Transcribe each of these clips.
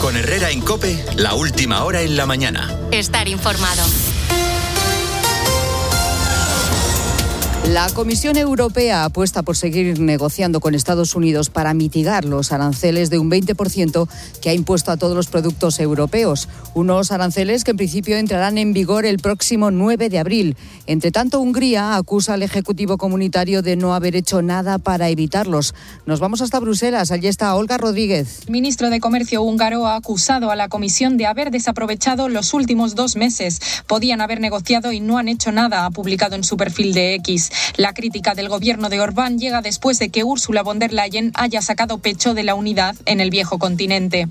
Con Herrera en COPE, la última hora en la mañana. Estar informado. La Comisión Europea apuesta por seguir negociando con Estados Unidos para mitigar los aranceles de un 20% que ha impuesto a todos los productos europeos. Unos aranceles que en principio entrarán en vigor el próximo 9 de abril. Entre tanto, Hungría acusa al Ejecutivo Comunitario de no haber hecho nada para evitarlos. Nos vamos hasta Bruselas. Allí está Olga Rodríguez. El ministro de Comercio húngaro ha acusado a la Comisión de haber desaprovechado los últimos 2 meses. Podían haber negociado y no han hecho nada, ha publicado en su perfil de X. La crítica del gobierno de Orbán llega después de que Ursula von der Leyen haya sacado pecho de la unidad en el viejo continente.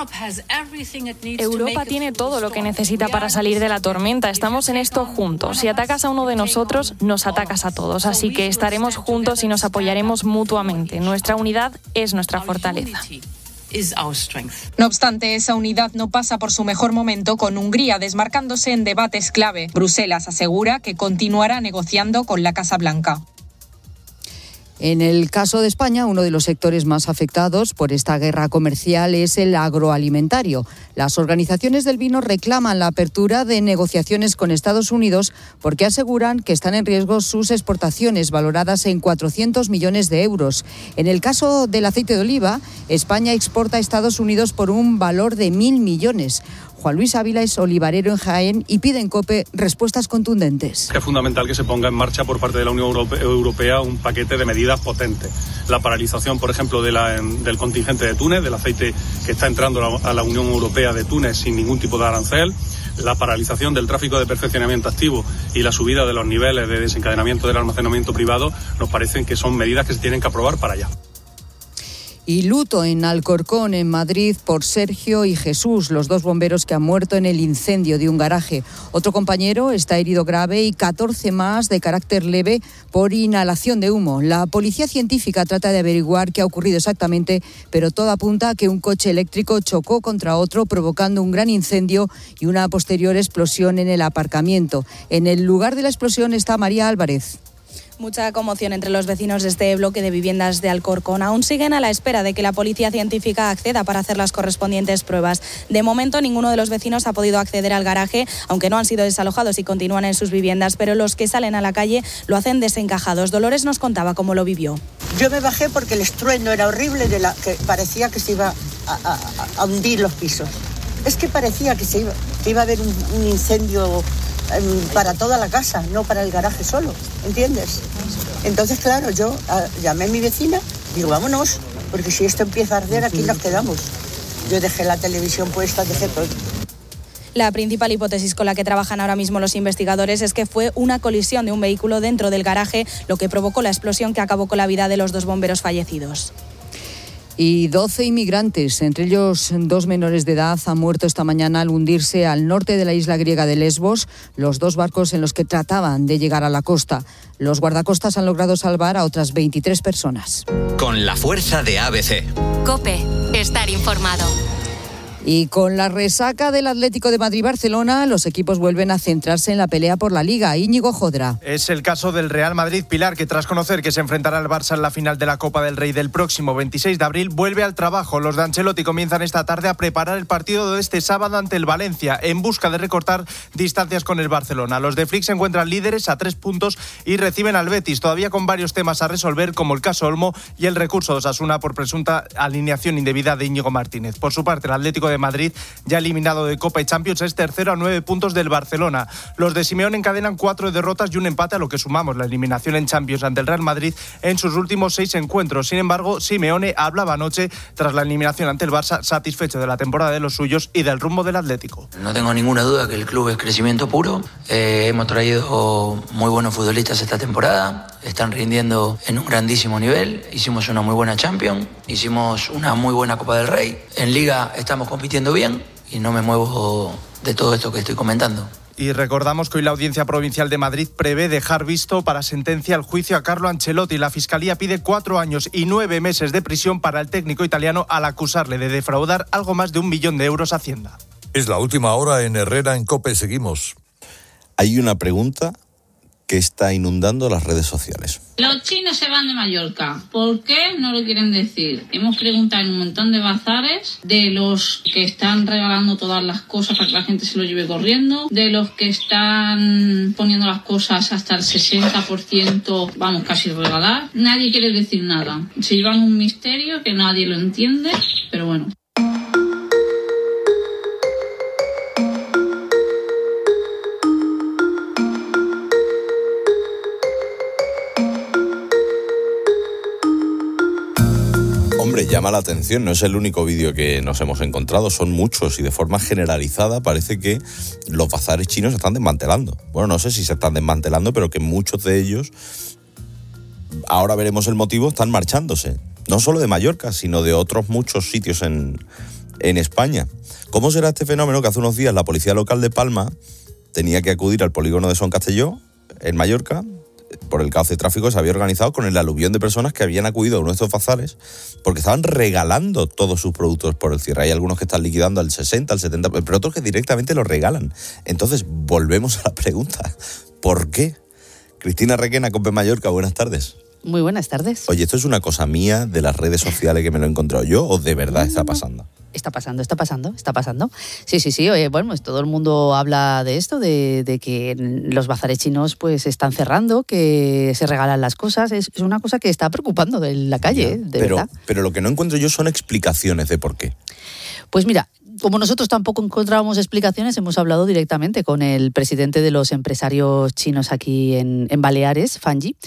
Europa tiene todo lo que necesita para salir de la tormenta. Estamos en esto juntos. Si atacas a uno de nosotros, nos atacas a todos. Así que estaremos juntos y nos apoyaremos mutuamente. Nuestra unidad es nuestra fortaleza. No obstante, esa unidad no pasa por su mejor momento, con Hungría desmarcándose en debates clave. Bruselas asegura que continuará negociando con la Casa Blanca. En el caso de España, uno de los sectores más afectados por esta guerra comercial es el agroalimentario. Las organizaciones del vino reclaman la apertura de negociaciones con Estados Unidos porque aseguran que están en riesgo sus exportaciones, valoradas en 400 millones de euros. En el caso del aceite de oliva, España exporta a Estados Unidos por un valor de 1.000 millones. Juan Luis Ávila es olivarero en Jaén y pide en COPE respuestas contundentes. Es fundamental que se ponga en marcha por parte de la Unión Europea un paquete de medidas potentes. La paralización, por ejemplo, del contingente de Túnez, del aceite que está entrando a la Unión Europea de Túnez sin ningún tipo de arancel, la paralización del tráfico de perfeccionamiento activo y la subida de los niveles de desencadenamiento del almacenamiento privado, nos parecen que son medidas que se tienen que aprobar para allá. Y luto en Alcorcón, en Madrid, por Sergio y Jesús, los 2 bomberos que han muerto en el incendio de un garaje. Otro compañero está herido grave y 14 más de carácter leve por inhalación de humo. La policía científica trata de averiguar qué ha ocurrido exactamente, pero todo apunta a que un coche eléctrico chocó contra otro, provocando un gran incendio y una posterior explosión en el aparcamiento. En el lugar de la explosión está María Álvarez. Mucha conmoción entre los vecinos de este bloque de viviendas de Alcorcón. Aún siguen a la espera de que la policía científica acceda para hacer las correspondientes pruebas. De momento, ninguno de los vecinos ha podido acceder al garaje, aunque no han sido desalojados y continúan en sus viviendas, pero los que salen a la calle lo hacen desencajados. Dolores nos contaba cómo lo vivió. Yo me bajé porque el estruendo era horrible, que parecía que se iba a hundir los pisos. Es que parecía que iba a haber un incendio para toda la casa, no para el garaje solo, ¿entiendes? Entonces, claro, yo llamé a mi vecina, digo, vámonos, porque si esto empieza a arder, aquí nos quedamos. Yo dejé la televisión puesta, dejé todo. La principal hipótesis con la que trabajan ahora mismo los investigadores es que fue una colisión de un vehículo dentro del garaje lo que provocó la explosión que acabó con la vida de los 2 bomberos fallecidos. Y 12 inmigrantes, entre ellos 2 menores de edad, han muerto esta mañana al hundirse al norte de la isla griega de Lesbos los 2 barcos en los que trataban de llegar a la costa. Los guardacostas han logrado salvar a otras 23 personas. Con la fuerza de ABC. COPE. Estar informado. Y con la resaca del Atlético de Madrid-Barcelona, los equipos vuelven a centrarse en la pelea por la Liga. Íñigo Jodra. Es el caso del Real Madrid, Pilar, que tras conocer que se enfrentará al Barça en la final de la Copa del Rey del próximo 26 de abril, vuelve al trabajo. Los de Ancelotti comienzan esta tarde a preparar el partido de este sábado ante el Valencia, en busca de recortar distancias con el Barcelona. Los de Flick se encuentran líderes a 3 puntos y reciben al Betis, todavía con varios temas a resolver, como el caso Olmo y el recurso de Osasuna por presunta alineación indebida de Íñigo Martínez. Por su parte, el Atlético de Madrid, ya eliminado de Copa y Champions, es tercero a 9 puntos del Barcelona. Los de Simeone encadenan 4 derrotas y un empate, a lo que sumamos la eliminación en Champions ante el Real Madrid en sus últimos 6 encuentros. Sin embargo, Simeone hablaba anoche, tras la eliminación ante el Barça, satisfecho de la temporada de los suyos y del rumbo del Atlético. No tengo ninguna duda que el club es crecimiento puro. Hemos traído muy buenos futbolistas esta temporada. Están rindiendo en un grandísimo nivel. Hicimos una muy buena Champions, hicimos una muy buena Copa del Rey. En Liga estamos compitiendo bien y no me muevo de todo esto que estoy comentando. Y recordamos que hoy la Audiencia Provincial de Madrid prevé dejar visto para sentencia el juicio a Carlo Ancelotti. La Fiscalía pide 4 años y 9 meses de prisión para el técnico italiano al acusarle de defraudar algo más de 1 millón de euros a Es la última hora en Herrera en COPE. Seguimos. Hay una pregunta que está inundando las redes sociales. Los chinos se van de Mallorca. ¿Por qué? No lo quieren decir. Hemos preguntado en un montón de bazares de los que están regalando todas las cosas para que la gente se lo lleve corriendo, de los que están poniendo las cosas hasta el 60%, vamos, casi regalar. Nadie quiere decir nada. Se llevan un misterio que nadie lo entiende, pero bueno. Hombre, llama la atención, no es el único vídeo que nos hemos encontrado, son muchos y de forma generalizada parece que los bazares chinos se están desmantelando. Bueno, no sé si se están desmantelando, pero que muchos de ellos, ahora veremos el motivo, están marchándose. No solo de Mallorca, sino de otros muchos sitios en España. ¿Cómo será este fenómeno que hace unos días la policía local de Palma tenía que acudir al polígono de Son Castelló, en Mallorca, por el cauce de tráfico que se había organizado con el aluvión de personas que habían acudido a uno de estos bazares porque estaban regalando todos sus productos por el cierre? Hay algunos que están liquidando al 60, al 70, pero otros que directamente los regalan. Entonces, volvemos a la pregunta, ¿por qué? Cristina Requena, COPE Mallorca, buenas tardes. Muy buenas tardes. Oye, ¿esto es una cosa mía de las redes sociales que me lo he encontrado yo o de verdad está pasando? Está pasando. Sí. Oye, bueno, pues todo el mundo habla de esto, de que los bazares chinos pues están cerrando, que se regalan las cosas. Es una cosa que está preocupando en la calle, verdad. Pero lo que no encuentro yo son explicaciones de por qué. Pues mira, como nosotros tampoco encontrábamos explicaciones, hemos hablado directamente con el presidente de los empresarios chinos aquí en Baleares, Fan Yi,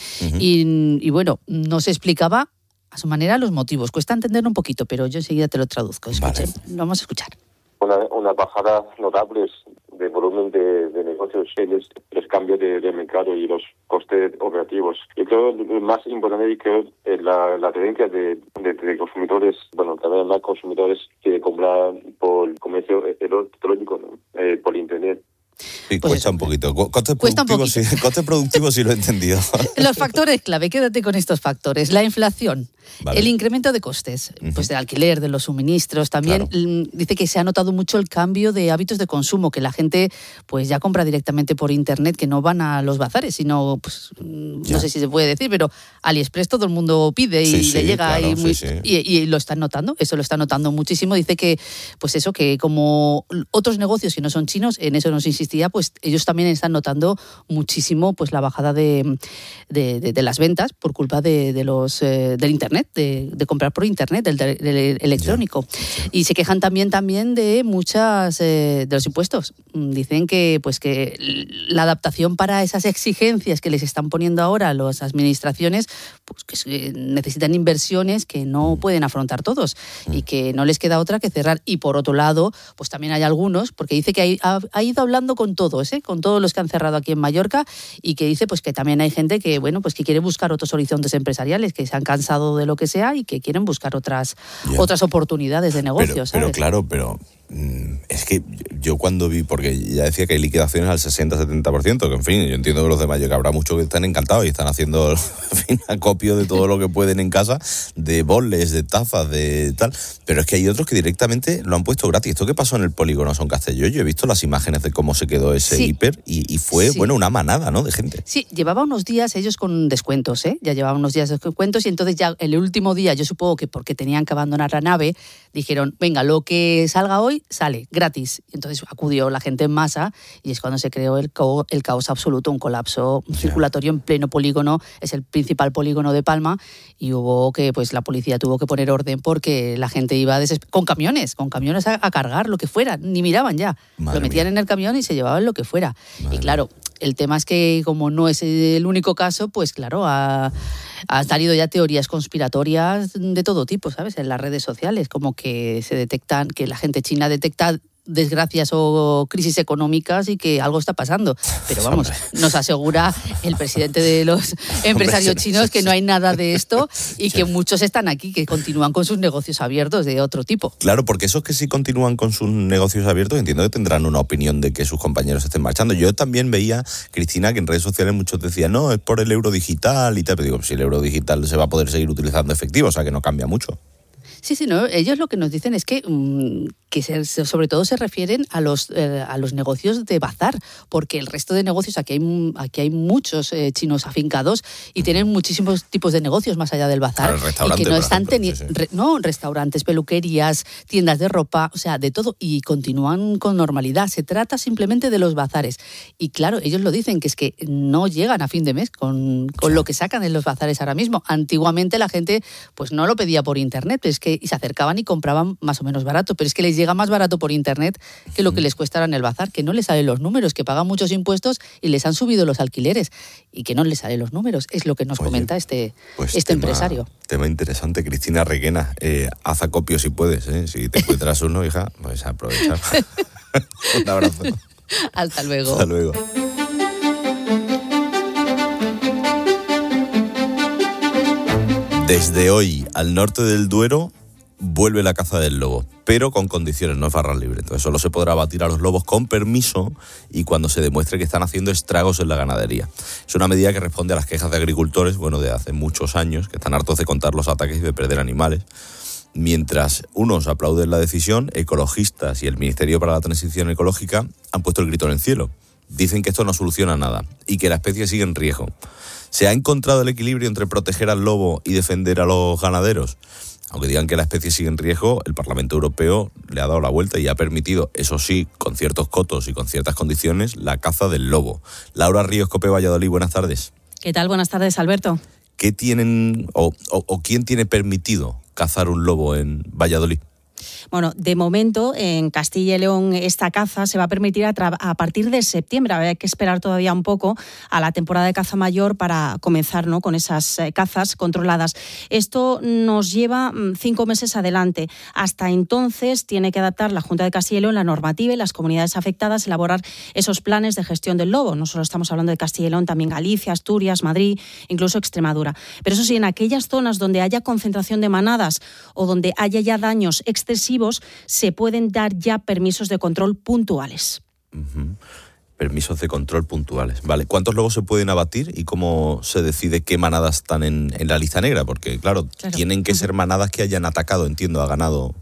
y bueno, nos explicaba a su manera los motivos. Cuesta entender un poquito, pero yo enseguida te lo traduzco. Escuchen, vale. Vamos a escuchar. Una bajada notable de volumen de negocios, los cambios de mercado y los costes operativos. Yo creo que lo más importante es la tendencia de consumidores, bueno, cada vez más consumidores que comprar por comercio electrónico, ¿no? Por internet. Sí, pues cuesta un poquito. Coste productivo sí lo he entendido. Los factores clave, quédate con estos factores. La inflación, vale. El incremento de costes, pues del alquiler, de los suministros. También dice que se ha notado mucho el cambio de hábitos de consumo, que la gente pues ya compra directamente por internet, que no van a los bazares, sino, pues no sé si se puede decir, pero AliExpress todo el mundo pide y le llega. Claro, y lo están notando, eso lo están notando muchísimo. Dice que, pues eso, que como otros negocios que no son chinos, en eso nos insistía, pues ellos también están notando muchísimo pues la bajada de las ventas por culpa del internet, de comprar por internet, del electrónico. Yeah. Y se quejan también de muchas de los impuestos. Dicen que la adaptación para esas exigencias que les están poniendo ahora las administraciones, pues que necesitan inversiones que no pueden afrontar todos y que no les queda otra que cerrar. Y por otro lado, pues también hay algunos, porque dice que ha ido hablando con todos los que han cerrado aquí en Mallorca, y que dice pues que también hay gente que bueno pues que quiere buscar otros horizontes empresariales, que se han cansado de lo que sea y que quieren buscar otras oportunidades de negocio. Pero claro, es que yo cuando vi, porque ya decía que hay liquidaciones al 60-70%, que en fin, yo entiendo que los de Mallorca habrá muchos que están encantados y están haciendo en fin, acopio de todo lo que pueden en casa, de boles, de tazas, de tal, pero es que hay otros que directamente lo han puesto gratis. Esto que pasó en el polígono Son Castelló, yo he visto las imágenes de cómo se quedó ese hiper y fue bueno una manada, ¿no?, de gente. Sí, llevaba unos días ellos con descuentos, ya llevaban unos días de descuentos, y entonces ya el último día, yo supongo que porque tenían que abandonar la nave, dijeron, venga, lo que salga hoy sale gratis. Y entonces acudió la gente en masa y es cuando se creó el caos absoluto, un colapso circulatorio en pleno polígono. Es el principal polígono de Palma y hubo que, pues la policía tuvo que poner orden porque la gente iba con camiones a cargar lo que fuera, ni miraban ya. Lo metían en el camión y se llevaban lo que fuera. Y claro, el tema es que como no es el único caso, pues claro, han salido ya teorías conspiratorias de todo tipo, ¿sabes? En las redes sociales, como que se detectan, que la gente china detecta desgracias o crisis económicas y que algo está pasando. Pero vamos, nos asegura el presidente de los empresarios chinos que no hay nada de esto y que muchos están aquí, que continúan con sus negocios abiertos de otro tipo. Claro, porque esos que sí continúan con sus negocios abiertos entiendo que tendrán una opinión de que sus compañeros estén marchando. Yo también veía, Cristina, que en redes sociales muchos decían, no, es por el euro digital y tal, pero digo, si el euro digital se va a poder seguir utilizando efectivo, o sea que no cambia mucho. Sí, no, ellos lo que nos dicen es que sobre todo se refieren a los negocios de bazar, porque el resto de negocios, aquí hay muchos chinos afincados y tienen muchísimos tipos de negocios más allá del bazar, y que no están teniendo restaurantes, peluquerías, tiendas de ropa, o sea, de todo, y continúan con normalidad. Se trata simplemente de los bazares. Y claro, ellos lo dicen, que es que no llegan a fin de mes con lo que sacan en los bazares ahora mismo. Antiguamente la gente pues no lo pedía por internet, pero es que se acercaban y compraban más o menos barato, pero es que les llega más barato por internet que lo que les cuesta en el bazar, que no les salen los números, que pagan muchos impuestos y les han subido los alquileres y que no les salen los números. Es lo que nos comenta este empresario. Tema interesante. Cristina Requena, haz acopio si puedes, ¿eh? Si te encuentras uno, hija, pues aprovechar. Un abrazo. Hasta luego. Hasta luego. Desde hoy, al norte del Duero, vuelve la caza del lobo, pero con condiciones, no es barra libre. Entonces solo se podrá batir a los lobos con permiso y cuando se demuestre que están haciendo estragos en la ganadería. Es una medida que responde a las quejas de agricultores, de hace muchos años, que están hartos de contar los ataques y de perder animales. Mientras unos aplauden la decisión, ecologistas y el Ministerio para la Transición Ecológica han puesto el grito en el cielo. Dicen que esto no soluciona nada y que la especie sigue en riesgo. ¿Se ha encontrado el equilibrio entre proteger al lobo y defender a los ganaderos? Aunque digan que la especie sigue en riesgo, el Parlamento Europeo le ha dado la vuelta y ha permitido, eso sí, con ciertos cotos y con ciertas condiciones, la caza del lobo. Laura Ríos, COPE Valladolid, buenas tardes. ¿Qué tal? Buenas tardes, Alberto. ¿Qué tienen o quién tiene permitido cazar un lobo en Valladolid? Bueno, de momento en Castilla y León esta caza se va a permitir a partir de septiembre. Hay que esperar todavía un poco a la temporada de caza mayor para comenzar, ¿no?, con esas cazas controladas. Esto nos lleva 5 meses adelante. Hasta entonces tiene que adaptar la Junta de Castilla y León la normativa y las comunidades afectadas, elaborar esos planes de gestión del lobo. No solo estamos hablando de Castilla y León, también Galicia, Asturias, Madrid, incluso Extremadura. Pero eso sí, en aquellas zonas donde haya concentración de manadas o donde haya ya daños excesivos, se pueden dar ya permisos de control puntuales. Uh-huh. Permisos de control puntuales. Vale. ¿Cuántos lobos se pueden abatir y cómo se decide qué manadas están en la lista negra? Porque, claro, tienen que ser manadas que hayan atacado, entiendo, a ganado.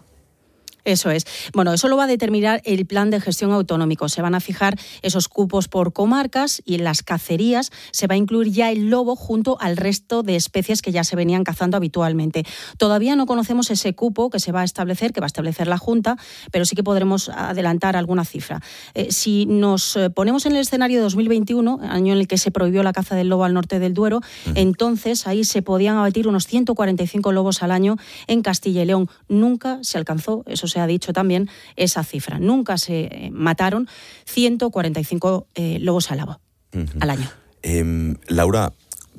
Eso es. Bueno, eso lo va a determinar el plan de gestión autonómico. Se van a fijar esos cupos por comarcas y en las cacerías se va a incluir ya el lobo junto al resto de especies que ya se venían cazando habitualmente. Todavía no conocemos ese cupo que va a establecer la Junta, pero sí que podremos adelantar alguna cifra. Si nos ponemos en el escenario de 2021, año en el que se prohibió la caza del lobo al norte del Duero, entonces ahí se podían abatir unos 145 lobos al año en Castilla y León. Nunca se alcanzó, eso se ha dicho también, esa cifra. Nunca se mataron 145 lobos al año. Laura,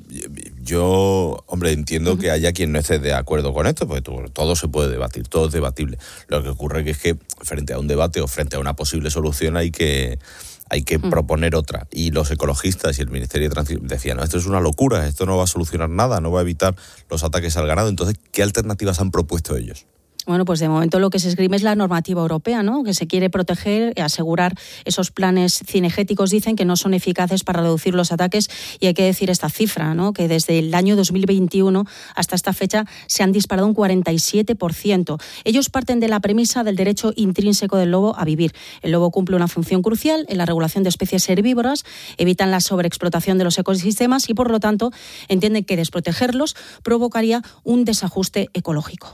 yo, entiendo que haya quien no esté de acuerdo con esto, porque todo se puede debatir, todo es debatible. Lo que ocurre es que frente a un debate o frente a una posible solución hay que proponer otra. Y los ecologistas y el Ministerio de Transición decían, no, esto es una locura, esto no va a solucionar nada, no va a evitar los ataques al ganado. Entonces, ¿qué alternativas han propuesto ellos? Bueno, pues de momento lo que se esgrime es la normativa europea, ¿no?, que se quiere proteger y asegurar esos planes cinegéticos. Dicen que no son eficaces para reducir los ataques y hay que decir esta cifra, ¿no?, que desde el año 2021 hasta esta fecha se han disparado un 47%. Ellos parten de la premisa del derecho intrínseco del lobo a vivir. El lobo cumple una función crucial en la regulación de especies herbívoras, evitan la sobreexplotación de los ecosistemas y, por lo tanto, entienden que desprotegerlos provocaría un desajuste ecológico.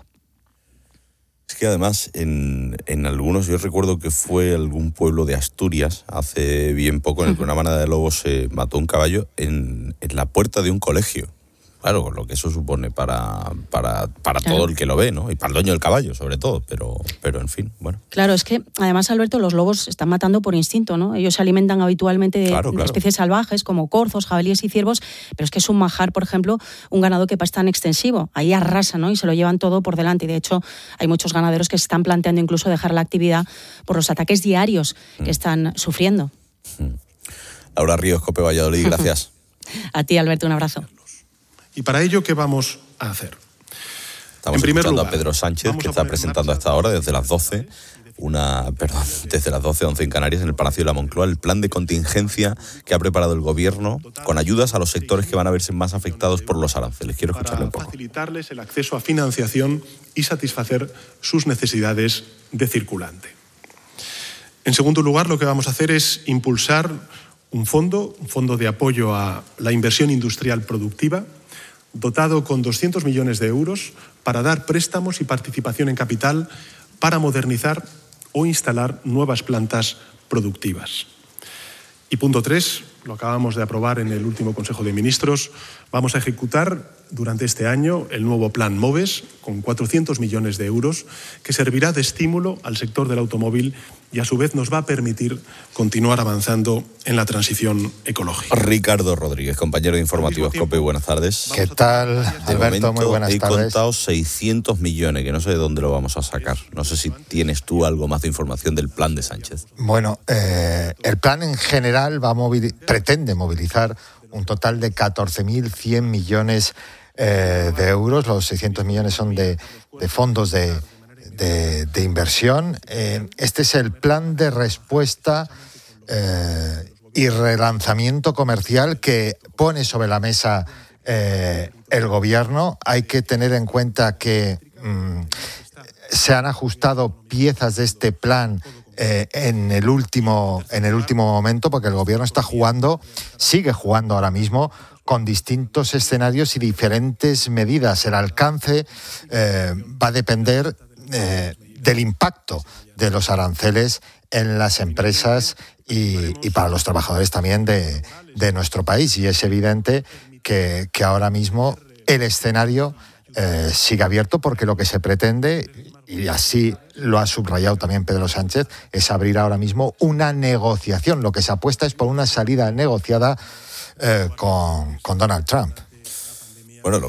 Es que además en algunos, yo recuerdo que fue algún pueblo de Asturias hace bien poco en el que una manada de lobos se mató un caballo en la puerta de un colegio. Claro, lo que eso supone para todo el que lo ve, ¿no? Y para el dueño del caballo, sobre todo, pero en fin, bueno. Claro, es que además, Alberto, los lobos se están matando por instinto, ¿no? Ellos se alimentan habitualmente de especies salvajes como corzos, jabalíes y ciervos, pero es que es un manjar, por ejemplo, un ganado que es tan extensivo. Ahí arrasan, ¿no?, y se lo llevan todo por delante. Y de hecho, hay muchos ganaderos que se están planteando incluso dejar la actividad por los ataques diarios que están sufriendo. Laura Ríos, COPE Valladolid, gracias. A ti, Alberto, un abrazo. ¿Y para ello qué vamos a hacer? Estamos escuchando a Pedro Sánchez, que está presentando a esta hora, desde las 12, desde las 12 a 11 en Canarias, en el Palacio de la Moncloa, el plan de contingencia que ha preparado el Gobierno con ayudas a los sectores que van a verse más afectados por los aranceles. Quiero escucharle un poco. Facilitarles el acceso a financiación y satisfacer sus necesidades de circulante. En segundo lugar, lo que vamos a hacer es impulsar un fondo de apoyo a la inversión industrial productiva, dotado con 200 millones de euros para dar préstamos y participación en capital para modernizar o instalar nuevas plantas productivas. Y punto 3, lo acabamos de aprobar en el último Consejo de Ministros, vamos a ejecutar durante este año el nuevo Plan MOVES con 400 millones de euros que servirá de estímulo al sector del automóvil y a su vez nos va a permitir continuar avanzando en la transición ecológica. Ricardo Rodríguez, compañero de Informativos COPE, buenas tardes. ¿Qué tal, Alberto? Muy buenas tardes. He contado 600 millones, que no sé de dónde lo vamos a sacar. No sé si tienes tú algo más de información del plan de Sánchez. Bueno, el plan en general pretende movilizar un total de 14.100 millones de euros. Los 600 millones son de fondos de inversión. Este es el plan de respuesta y relanzamiento comercial que pone sobre la mesa el Gobierno. Hay que tener en cuenta que se han ajustado piezas de este plan en el último momento, porque el Gobierno sigue jugando ahora mismo con distintos escenarios y diferentes medidas. El alcance va a depender del impacto de los aranceles en las empresas y para los trabajadores también de nuestro país. Y es evidente que ahora mismo el escenario sigue abierto, porque lo que se pretende, y así lo ha subrayado también Pedro Sánchez, es abrir ahora mismo una negociación. Lo que se apuesta es por una salida negociada con Donald Trump. Bueno,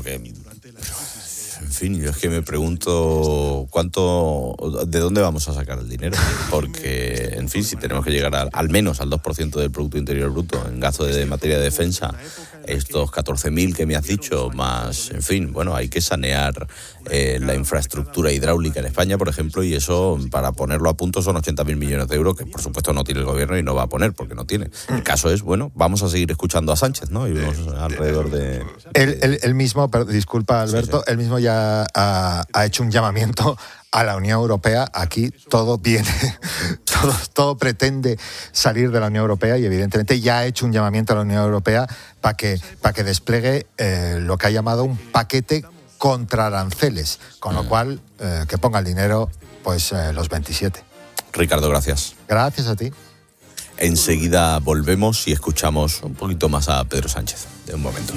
en fin, yo es que me pregunto ¿de dónde vamos a sacar el dinero? Porque, en fin, si tenemos que llegar al menos al 2% del Producto Interior Bruto en gasto de materia de defensa, estos 14.000 que me has dicho, más, en fin, bueno, hay que sanear la infraestructura hidráulica en España, por ejemplo, y eso, para ponerlo a punto, son 80.000 millones de euros, que por supuesto no tiene el Gobierno y no va a poner, porque no tiene. El caso es, bueno, vamos a seguir escuchando a Sánchez, ¿no? Y vamos alrededor de... Él mismo, disculpa, Alberto, él mismo ya ha hecho un llamamiento a la Unión Europea. Aquí todo pretende salir de la Unión Europea, y evidentemente ya ha hecho un llamamiento a la Unión Europea para que despliegue lo que ha llamado un paquete contra aranceles, con lo cual que ponga el dinero los 27. Ricardo, gracias. Gracias a ti. Enseguida volvemos y escuchamos un poquito más a Pedro Sánchez. De un momento.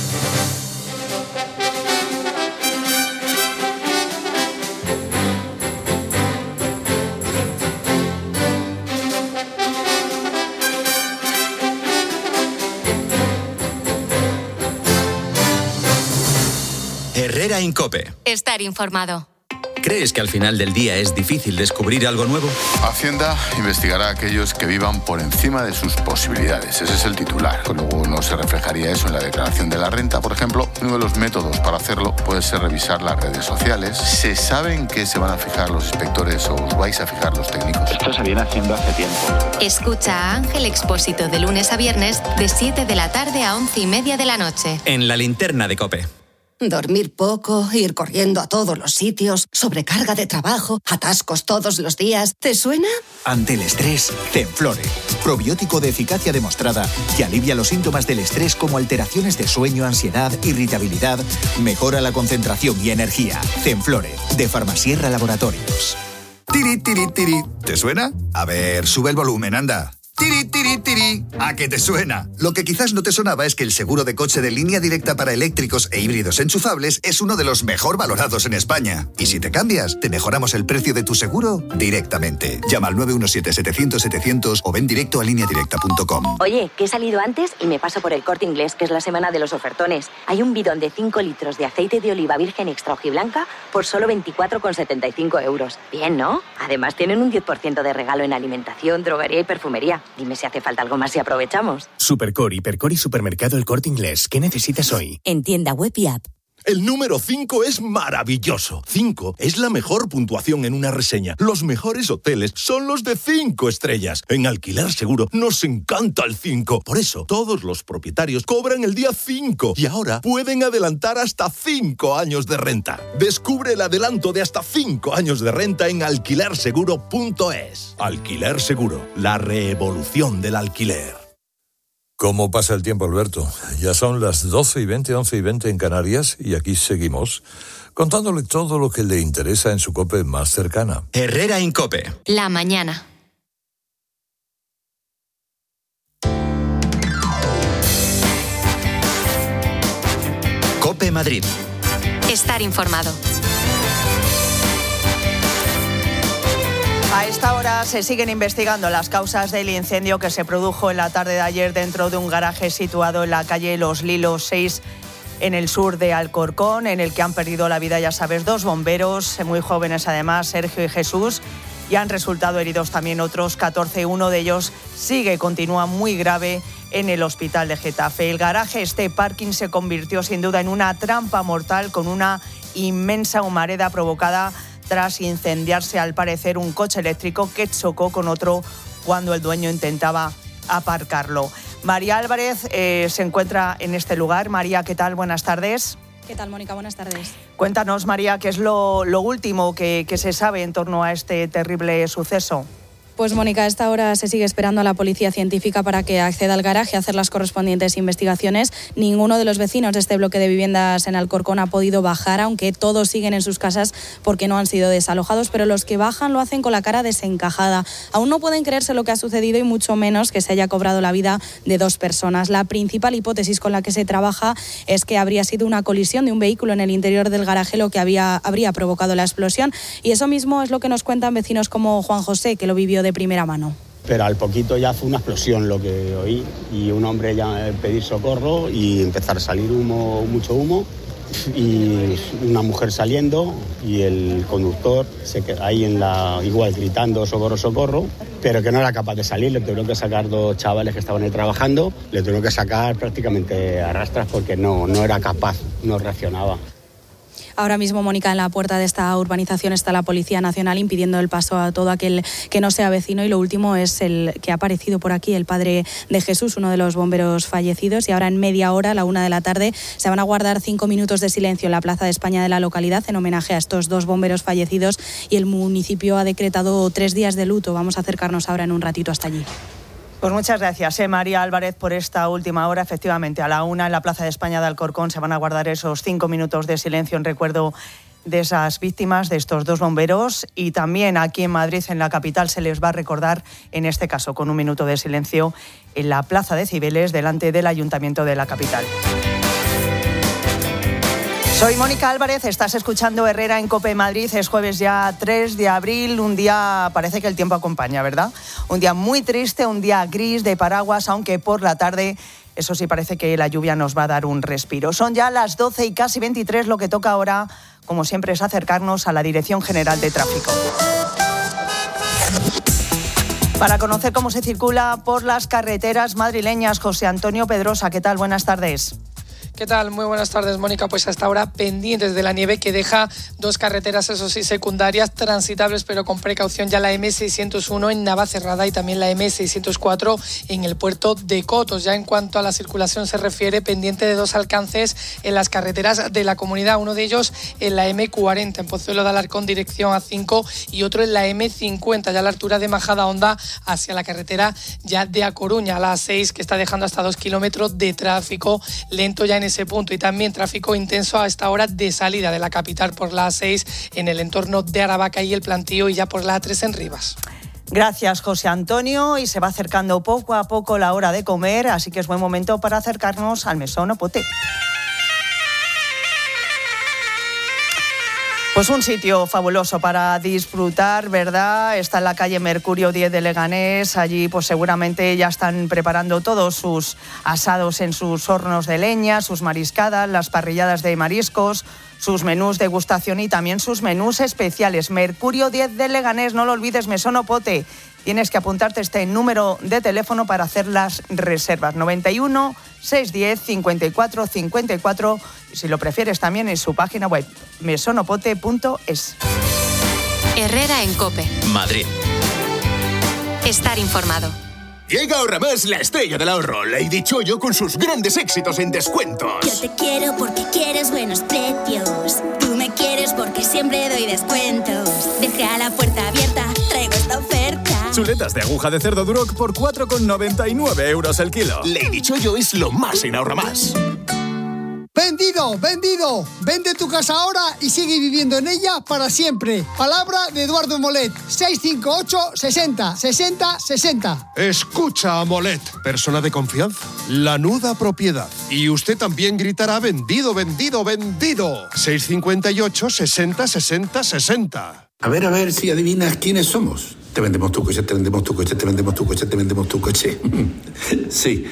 Herrera en COPE. Estar informado. ¿Crees que al final del día es difícil descubrir algo nuevo? Hacienda investigará a aquellos que vivan por encima de sus posibilidades. Ese es el titular. Luego no se reflejaría eso en la declaración de la renta, por ejemplo. Uno de los métodos para hacerlo puede ser revisar las redes sociales. ¿Se sabe en qué se van a fijar los inspectores o os vais a fijar los técnicos? Esto se viene haciendo hace tiempo. Escucha a Ángel Expósito de lunes a viernes de 7 de la tarde a 11:30 de la noche. En la linterna de COPE. Dormir poco, ir corriendo a todos los sitios, sobrecarga de trabajo, atascos todos los días. ¿Te suena? Ante el estrés, Zenflore. Probiótico de eficacia demostrada que alivia los síntomas del estrés como alteraciones de sueño, ansiedad, irritabilidad, mejora la concentración y energía. Zenflore, de Farmasierra Laboratorios. Tiri, tiri, tiri. ¿Te suena? A ver, sube el volumen, anda. Tiri, tiri, tiri. ¿A qué te suena? Lo que quizás no te sonaba es que el seguro de coche de Línea Directa para eléctricos e híbridos enchufables es uno de los mejor valorados en España. Y si te cambias, te mejoramos el precio de tu seguro directamente. Llama al 917-700-700 o ven directo a lineadirecta.com. Oye, que he salido antes y me paso por el Corte Inglés, que es la semana de los ofertones. Hay un bidón de 5 litros de aceite de oliva virgen extra hojiblanca por solo 24,75 euros. Bien, ¿no? Además tienen un 10% de regalo en alimentación, droguería y perfumería. Dime si hace falta algo más y aprovechamos. Supercor, Hipercor y Supermercado El Corte Inglés. ¿Qué necesitas hoy? En tienda web y app. El número 5 es maravilloso. 5 es la mejor puntuación en una reseña. Los mejores hoteles son los de 5 estrellas. En Alquiler Seguro nos encanta el 5. Por eso, todos los propietarios cobran el día 5 y ahora pueden adelantar hasta 5 años de renta. Descubre el adelanto de hasta 5 años de renta en alquilerseguro.es. Alquiler Seguro, la revolución del alquiler. ¿Cómo pasa el tiempo, Alberto? Ya son las 12:20, 11:20 en Canarias y aquí seguimos contándole todo lo que le interesa en su COPE más cercana. Herrera Incope. La mañana. COPE Madrid. Estar informado. A esta hora se siguen investigando las causas del incendio que se produjo en la tarde de ayer dentro de un garaje situado en la calle Los Lilos 6, en el sur de Alcorcón, en el que han perdido la vida, ya sabes, 2 bomberos, muy jóvenes además, Sergio y Jesús, y han resultado heridos también otros 14. Uno de ellos continúa muy grave en el hospital de Getafe. El garaje, este parking, se convirtió sin duda en una trampa mortal con una inmensa humareda provocada tras incendiarse, al parecer, un coche eléctrico que chocó con otro cuando el dueño intentaba aparcarlo. María Álvarez se encuentra en este lugar. María, ¿qué tal? Buenas tardes. ¿Qué tal, Mónica? Buenas tardes. Cuéntanos, María, ¿qué es lo último que se sabe en torno a este terrible suceso? Pues, Mónica, a esta hora se sigue esperando a la policía científica para que acceda al garaje a hacer las correspondientes investigaciones. Ninguno de los vecinos de este bloque de viviendas en Alcorcón ha podido bajar, aunque todos siguen en sus casas porque no han sido desalojados, pero los que bajan lo hacen con la cara desencajada. Aún no pueden creerse lo que ha sucedido y mucho menos que se haya cobrado la vida de 2 personas. La principal hipótesis con la que se trabaja es que habría sido una colisión de un vehículo en el interior del garaje lo que habría provocado la explosión, y eso mismo es lo que nos cuentan vecinos como Juan José, que lo vivió de primera mano. Pero al poquito ya fue una explosión lo que oí, y un hombre ya pedir socorro y empezar a salir mucho humo, y una mujer saliendo y el conductor se queda ahí igual gritando socorro, socorro, pero que no era capaz de salir. Le tuvieron que sacar 2 chavales que estaban ahí trabajando, le tuvieron que sacar prácticamente a rastras porque no era capaz, no reaccionaba. Ahora mismo, Mónica, en la puerta de esta urbanización está la Policía Nacional impidiendo el paso a todo aquel que no sea vecino, y lo último es el que ha aparecido por aquí, el padre de Jesús, uno de los bomberos fallecidos, y ahora en media hora, a la 1 de la tarde, se van a guardar 5 minutos de silencio en la Plaza de España de la localidad en homenaje a estos 2 bomberos fallecidos, y el municipio ha decretado 3 días de luto. Vamos a acercarnos ahora en un ratito hasta allí. Pues muchas gracias, María Álvarez, por esta última hora. Efectivamente, a la 1 en la Plaza de España de Alcorcón se van a guardar esos 5 minutos de silencio en recuerdo de esas víctimas, de estos 2 bomberos, y también aquí en Madrid, en la capital, se les va a recordar, en este caso con un minuto de silencio, en la Plaza de Cibeles, delante del Ayuntamiento de la capital. Soy Mónica Álvarez, estás escuchando Herrera en COPE Madrid. Es jueves ya 3 de abril, un día, parece que el tiempo acompaña, ¿verdad? Un día muy triste, un día gris de paraguas, aunque por la tarde, eso sí, parece que la lluvia nos va a dar un respiro. Son ya las 12 y casi 23, lo que toca ahora, como siempre, es acercarnos a la Dirección General de Tráfico. Para conocer cómo se circula por las carreteras madrileñas, José Antonio Pedrosa, ¿qué tal? Buenas tardes. ¿Qué tal? Muy buenas tardes, Mónica. Pues hasta ahora pendientes de la nieve que deja 2 carreteras, eso sí, secundarias, transitables pero con precaución, ya la M601 en Navacerrada y también la M604 en el puerto de Cotos. Ya en cuanto a la circulación se refiere, pendiente de 2 alcances en las carreteras de la comunidad, uno de ellos en la M40 en Pozuelo de Alarcón dirección A5 y otro en la M50 ya a la altura de Majadahonda hacia la carretera ya de A Coruña, a la A6, que está dejando hasta 2 kilómetros de tráfico lento ya en ese punto, y también tráfico intenso a esta hora de salida de la capital por la A6 en el entorno de Aravaca y el Plantío, y ya por la A3 en Rivas. Gracias, José Antonio, y se va acercando poco a poco la hora de comer, así que es buen momento para acercarnos al mesón o poté. Pues un sitio fabuloso para disfrutar, ¿verdad? Está en la calle Mercurio 10 de Leganés. Allí pues seguramente ya están preparando todos sus asados en sus hornos de leña, sus mariscadas, las parrilladas de mariscos, sus menús degustación y también sus menús especiales. Mercurio 10 de Leganés, no lo olvides, Mesón Opote. Tienes que apuntarte este número de teléfono para hacer las reservas. 91 610 54 54. Y si lo prefieres también en su página web, mesonopote.es. Herrera en COPE. Madrid. Estar informado. Llega Ahorramás, la estrella del ahorro, Lady Chollo con sus grandes éxitos en descuentos. Yo te quiero porque quieres buenos precios. Tú me quieres porque siempre doy descuentos. Deja la puerta abierta, traigo esta oferta. Chuletas de aguja de cerdo Duroc por 4,99 euros el kilo. Lady Chollo es lo más en Ahorramás. ¡Vendido! ¡Vendido! Vende tu casa ahora y sigue viviendo en ella para siempre. Palabra de Eduardo Molet. 658 60 60 60. Escucha a Molet, persona de confianza. Lanuda propiedad. Y usted también gritará vendido, vendido, vendido. 658 60 60 60. A ver si adivinas quiénes somos. Te vendemos tu coche, te vendemos tu coche, te vendemos tu coche, te vendemos tu coche. Sí,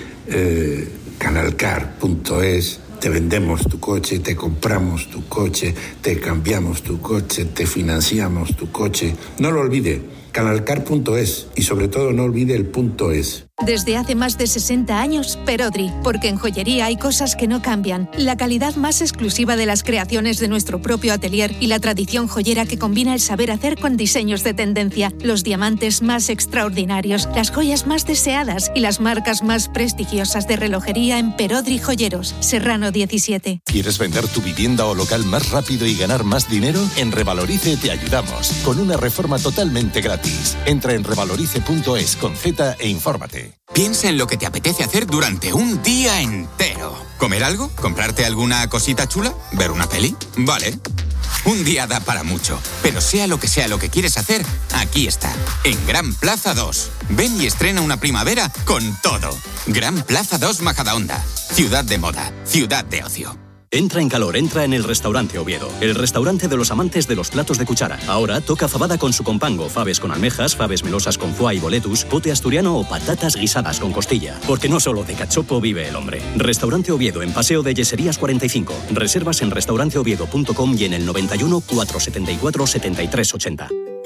canalcar.es. Te vendemos tu coche, te compramos tu coche, te cambiamos tu coche, te financiamos tu coche. No lo olvide, canalcar.es y sobre todo no olvide el .es. Desde hace más de 60 años, Perodri, porque en joyería hay cosas que no cambian. La calidad más exclusiva de las creaciones de nuestro propio atelier y la tradición joyera que combina el saber hacer con diseños de tendencia, los diamantes más extraordinarios, las joyas más deseadas y las marcas más prestigiosas de relojería en Perodri Joyeros, Serrano 17. ¿Quieres vender tu vivienda o local más rápido y ganar más dinero? En Revalorice te ayudamos, con una reforma totalmente gratis. Entra en revalorice.es con Z e infórmate. Piensa en lo que te apetece hacer durante un día entero. ¿Comer algo? ¿Comprarte alguna cosita chula? ¿Ver una peli? Vale. Un día da para mucho, pero sea lo que quieres hacer, aquí está, en Gran Plaza 2. Ven y estrena una primavera con todo. Gran Plaza 2 Majadahonda. Ciudad de moda, ciudad de ocio. Entra en calor, entra en el Restaurante Oviedo, el restaurante de los amantes de los platos de cuchara. Ahora toca fabada con su compango, faves con almejas, faves melosas con foie y boletus, pote asturiano o patatas guisadas con costilla. Porque no solo de cachopo vive el hombre. Restaurante Oviedo en Paseo de Yeserías 45. Reservas en restauranteoviedo.com y en el 91 474 73 80.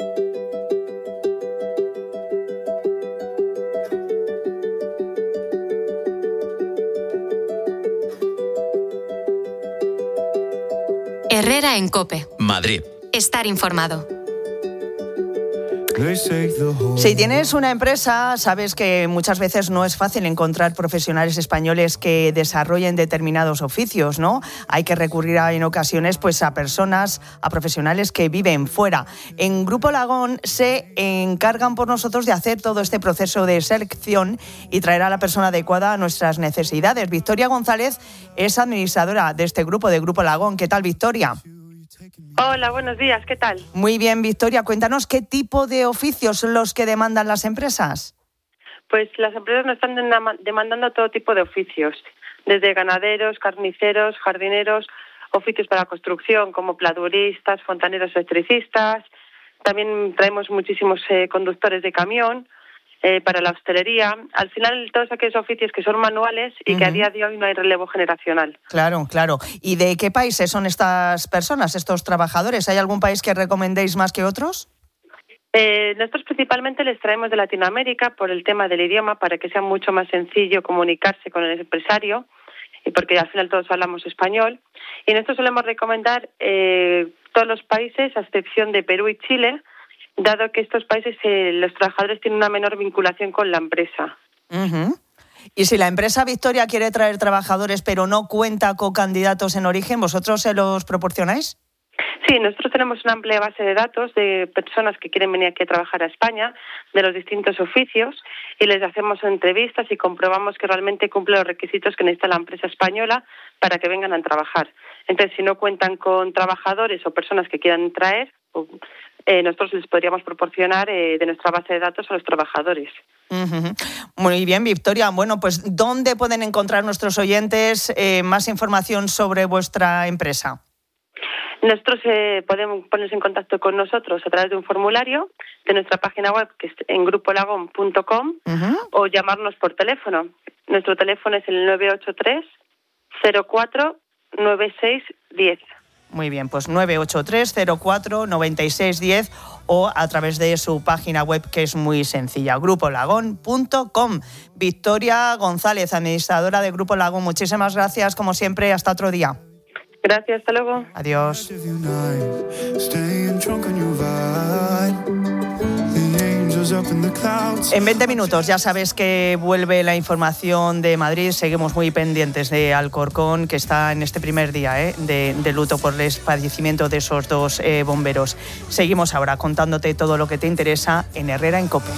Herrera en COPE. Madrid. Estar informado. Si tienes una empresa, sabes que muchas veces no es fácil encontrar profesionales españoles que desarrollen determinados oficios, ¿no? Hay que recurrir en ocasiones pues a profesionales que viven fuera. En Grupo Lagón se encargan por nosotros de hacer todo este proceso de selección y traer a la persona adecuada a nuestras necesidades. Victoria González es administradora de este grupo, de Grupo Lagón. ¿Qué tal, Victoria? Hola, buenos días, ¿qué tal? Muy bien, Victoria, cuéntanos qué tipo de oficios son los que demandan las empresas. Pues las empresas nos están demandando todo tipo de oficios, desde ganaderos, carniceros, jardineros, oficios para construcción como pladuristas, fontaneros, electricistas. También traemos muchísimos conductores de camión para la hostelería. Al final, todos aquellos oficios que son manuales y que a día de hoy no hay relevo generacional. Claro, claro. ¿Y de qué países son estas personas, estos trabajadores? ¿Hay algún país que recomendéis más que otros? Nosotros principalmente les traemos de Latinoamérica por el tema del idioma, para que sea mucho más sencillo comunicarse con el empresario, y porque al final todos hablamos español. Y nosotros solemos recomendar todos los países, a excepción de Perú y Chile, dado que estos países los trabajadores tienen una menor vinculación con la empresa. Uh-huh. Y si la empresa Victoria quiere traer trabajadores pero no cuenta con candidatos en origen, ¿vosotros se los proporcionáis? Sí, nosotros tenemos una amplia base de datos de personas que quieren venir aquí a trabajar a España, de los distintos oficios, y les hacemos entrevistas y comprobamos que realmente cumplen los requisitos que necesita la empresa española para que vengan a trabajar. Entonces, si no cuentan con trabajadores o personas que quieran traer, nosotros les podríamos proporcionar de nuestra base de datos a los trabajadores. Uh-huh. Muy bien, Victoria. Bueno, pues ¿dónde pueden encontrar nuestros oyentes más información sobre vuestra empresa? Nosotros podemos ponerse en contacto con nosotros a través de un formulario de nuestra página web, que es en grupolagón.com, o llamarnos por teléfono. Nuestro teléfono es el 983 04 96 10. Muy bien, pues 983-04-9610 o a través de su página web, que es muy sencilla, grupolagón.com. Victoria González, administradora de Grupo Lagón, muchísimas gracias, como siempre, hasta otro día. Gracias, hasta luego. Adiós. En 20 minutos ya sabes que vuelve la información de Madrid. Seguimos muy pendientes de Alcorcón, que está en este primer día de luto por el fallecimiento de esos dos bomberos. Seguimos ahora contándote todo lo que te interesa en Herrera en COPE.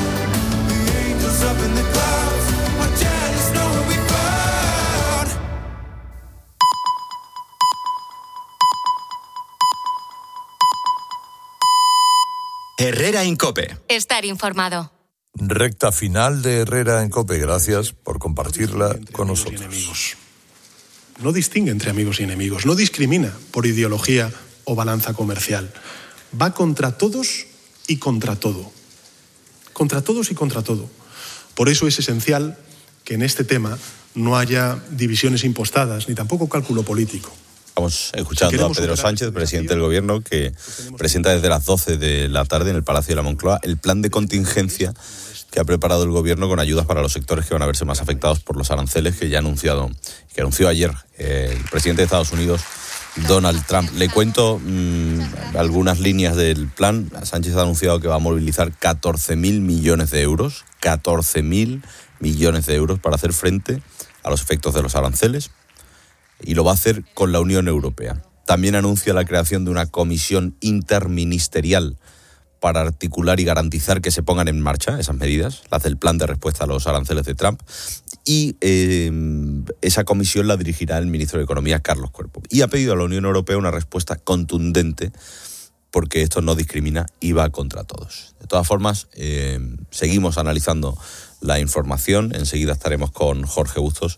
Herrera en COPE. Estar informado. Recta final de Herrera en COPE. Gracias por compartirla con nosotros. No distingue entre amigos y enemigos, no discrimina por ideología o balanza comercial. Va contra todos y contra todo. Contra todos y contra todo. Por eso es esencial que en este tema no haya divisiones impostadas ni tampoco cálculo político. Estamos escuchando a Pedro Sánchez, presidente del Gobierno, que presenta desde las 12 de la tarde en el Palacio de la Moncloa el plan de contingencia que ha preparado el Gobierno con ayudas para los sectores que van a verse más afectados por los aranceles que anunció ayer el presidente de Estados Unidos, Donald Trump. Le cuento algunas líneas del plan. Sánchez ha anunciado que va a movilizar 14.000 millones de euros, 14.000 millones de euros para hacer frente a los efectos de los aranceles. Y lo va a hacer con la Unión Europea. También anuncia la creación de una comisión interministerial para articular y garantizar que se pongan en marcha esas medidas, las del plan de respuesta a los aranceles de Trump. Y esa comisión la dirigirá el ministro de Economía, Carlos Cuerpo. Y ha pedido a la Unión Europea una respuesta contundente, porque esto no discrimina y va contra todos. De todas formas, seguimos analizando la información. Enseguida estaremos con Jorge Bustos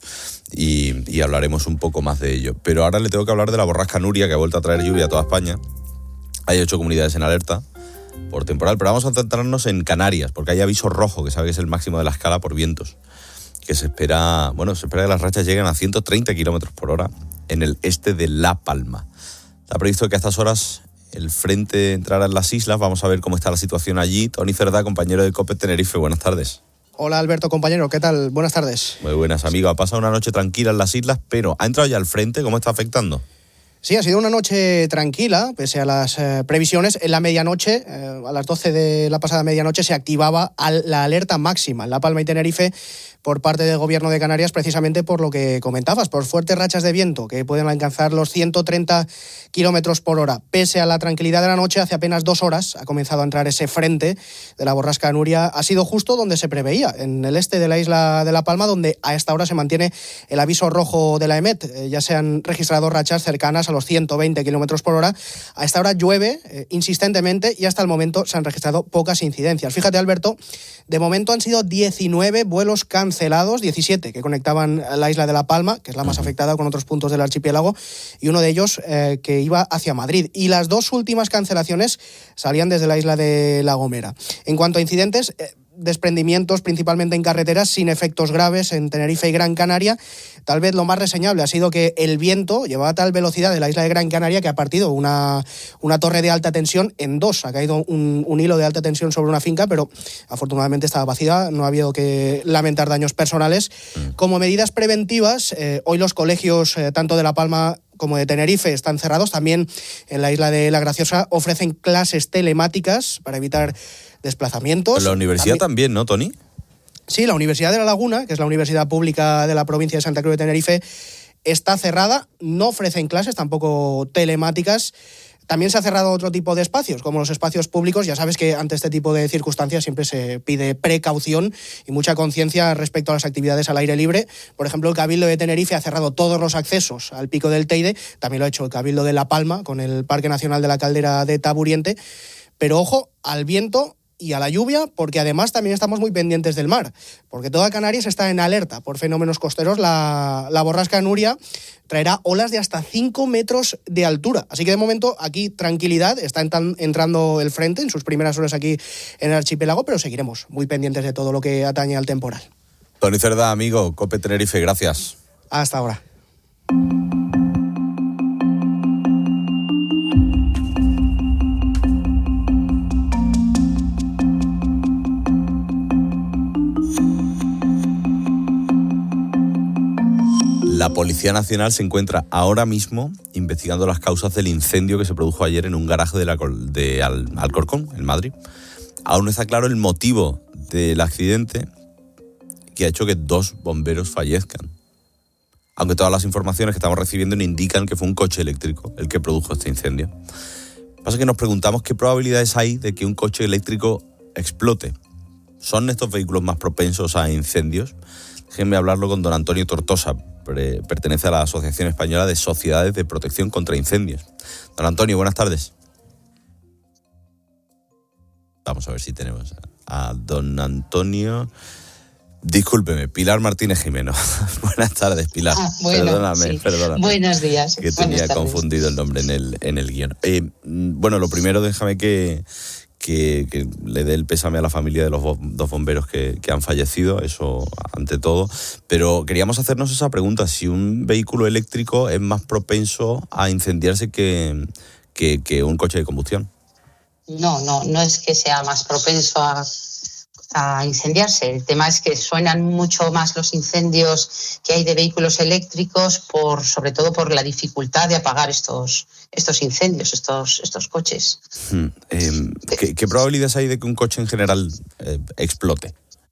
y hablaremos un poco más de ello. Pero ahora le tengo que hablar de la borrasca Nuria, que ha vuelto a traer lluvia a toda España. Hay 8 comunidades en alerta por temporal, pero vamos a centrarnos en Canarias, porque hay aviso rojo, que sabe que es el máximo de la escala por vientos, que se espera que las rachas lleguen a 130 kilómetros por hora en el este de La Palma. Está previsto que a estas horas el frente entrará en las islas. Vamos a ver cómo está la situación allí. Tony Cerdá, compañero de COPE Tenerife, buenas tardes. Hola Alberto, compañero, ¿qué tal? Buenas tardes. Muy buenas, amigo. Ha pasado una noche tranquila en las islas, pero ¿ha entrado ya al frente? ¿Cómo está afectando? Sí, ha sido una noche tranquila, pese a las previsiones. En la medianoche, a las 12 de la pasada medianoche, se activaba la alerta máxima en La Palma y Tenerife por parte del Gobierno de Canarias, precisamente por lo que comentabas, por fuertes rachas de viento que pueden alcanzar los 130 kilómetros por hora. Pese a la tranquilidad de la noche, hace apenas 2 horas ha comenzado a entrar ese frente de la borrasca Nuria. Ha sido justo donde se preveía, en el este de la isla de La Palma, donde a esta hora se mantiene el aviso rojo de la EMET. Ya se han registrado rachas cercanas a los 120 kilómetros por hora. A esta hora llueve insistentemente y hasta el momento se han registrado pocas incidencias. Fíjate, Alberto, de momento han sido 19 vuelos cancelados, 17 que conectaban la isla de La Palma, que es la más afectada, con otros puntos del archipiélago, y uno de ellos que iba hacia Madrid. Y las 2 últimas cancelaciones salían desde la isla de La Gomera. En cuanto a incidentes, desprendimientos principalmente en carreteras sin efectos graves en Tenerife y Gran Canaria. Tal vez lo más reseñable ha sido que el viento llevaba a tal velocidad de la isla de Gran Canaria que ha partido una torre de alta tensión en 2. Ha caído un hilo de alta tensión sobre una finca, pero afortunadamente estaba vacía, no ha habido que lamentar daños personales. Como medidas preventivas, hoy los colegios tanto de La Palma como de Tenerife están cerrados. También en la isla de La Graciosa ofrecen clases telemáticas para evitar desplazamientos. La universidad también, ¿no, Tony? Sí, la Universidad de La Laguna, que es la universidad pública de la provincia de Santa Cruz de Tenerife, está cerrada. No ofrecen clases, tampoco telemáticas. También se ha cerrado otro tipo de espacios, como los espacios públicos. Ya sabes que ante este tipo de circunstancias siempre se pide precaución y mucha conciencia respecto a las actividades al aire libre. Por ejemplo, el Cabildo de Tenerife ha cerrado todos los accesos al Pico del Teide. También lo ha hecho el Cabildo de La Palma con el Parque Nacional de la Caldera de Taburiente. Pero ojo al viento y a la lluvia, porque además también estamos muy pendientes del mar, porque toda Canarias está en alerta por fenómenos costeros. La borrasca Nuria traerá olas de hasta 5 metros de altura. Así que de momento aquí tranquilidad, está entrando el frente en sus primeras horas aquí en el archipiélago, pero seguiremos muy pendientes de todo lo que atañe al temporal. Tony Cerdá, amigo, COPE Tenerife, gracias. Hasta ahora. La Policía Nacional se encuentra ahora mismo investigando las causas del incendio que se produjo ayer en un garaje de Alcorcón, en Madrid. Aún no está claro el motivo del accidente que ha hecho que 2 bomberos fallezcan. Aunque todas las informaciones que estamos recibiendo indican que fue un coche eléctrico el que produjo este incendio. Pasa que nos preguntamos qué probabilidades hay de que un coche eléctrico explote. ¿Son estos vehículos más propensos a incendios? Déjenme hablarlo con don Antonio Tortosa, pertenece a la Asociación Española de Sociedades de Protección contra Incendios. Don Antonio, buenas tardes. Vamos a ver si tenemos a don Antonio. Discúlpeme, Pilar Martínez Jimeno. Buenas tardes, Pilar. Perdóname. Buenos días. Que tenía confundido el nombre en el guión. Bueno, lo primero, déjame que le dé el pésame a la familia de los 2 bomberos que han fallecido, eso ante todo. Pero queríamos hacernos esa pregunta, si un vehículo eléctrico es más propenso a incendiarse que un coche de combustión. No es que sea más propenso a incendiarse. El tema es que suenan mucho más los incendios que hay de vehículos eléctricos, sobre todo por la dificultad de apagar estos incendios, estos coches. ¿Qué probabilidades hay de que un coche en general explote?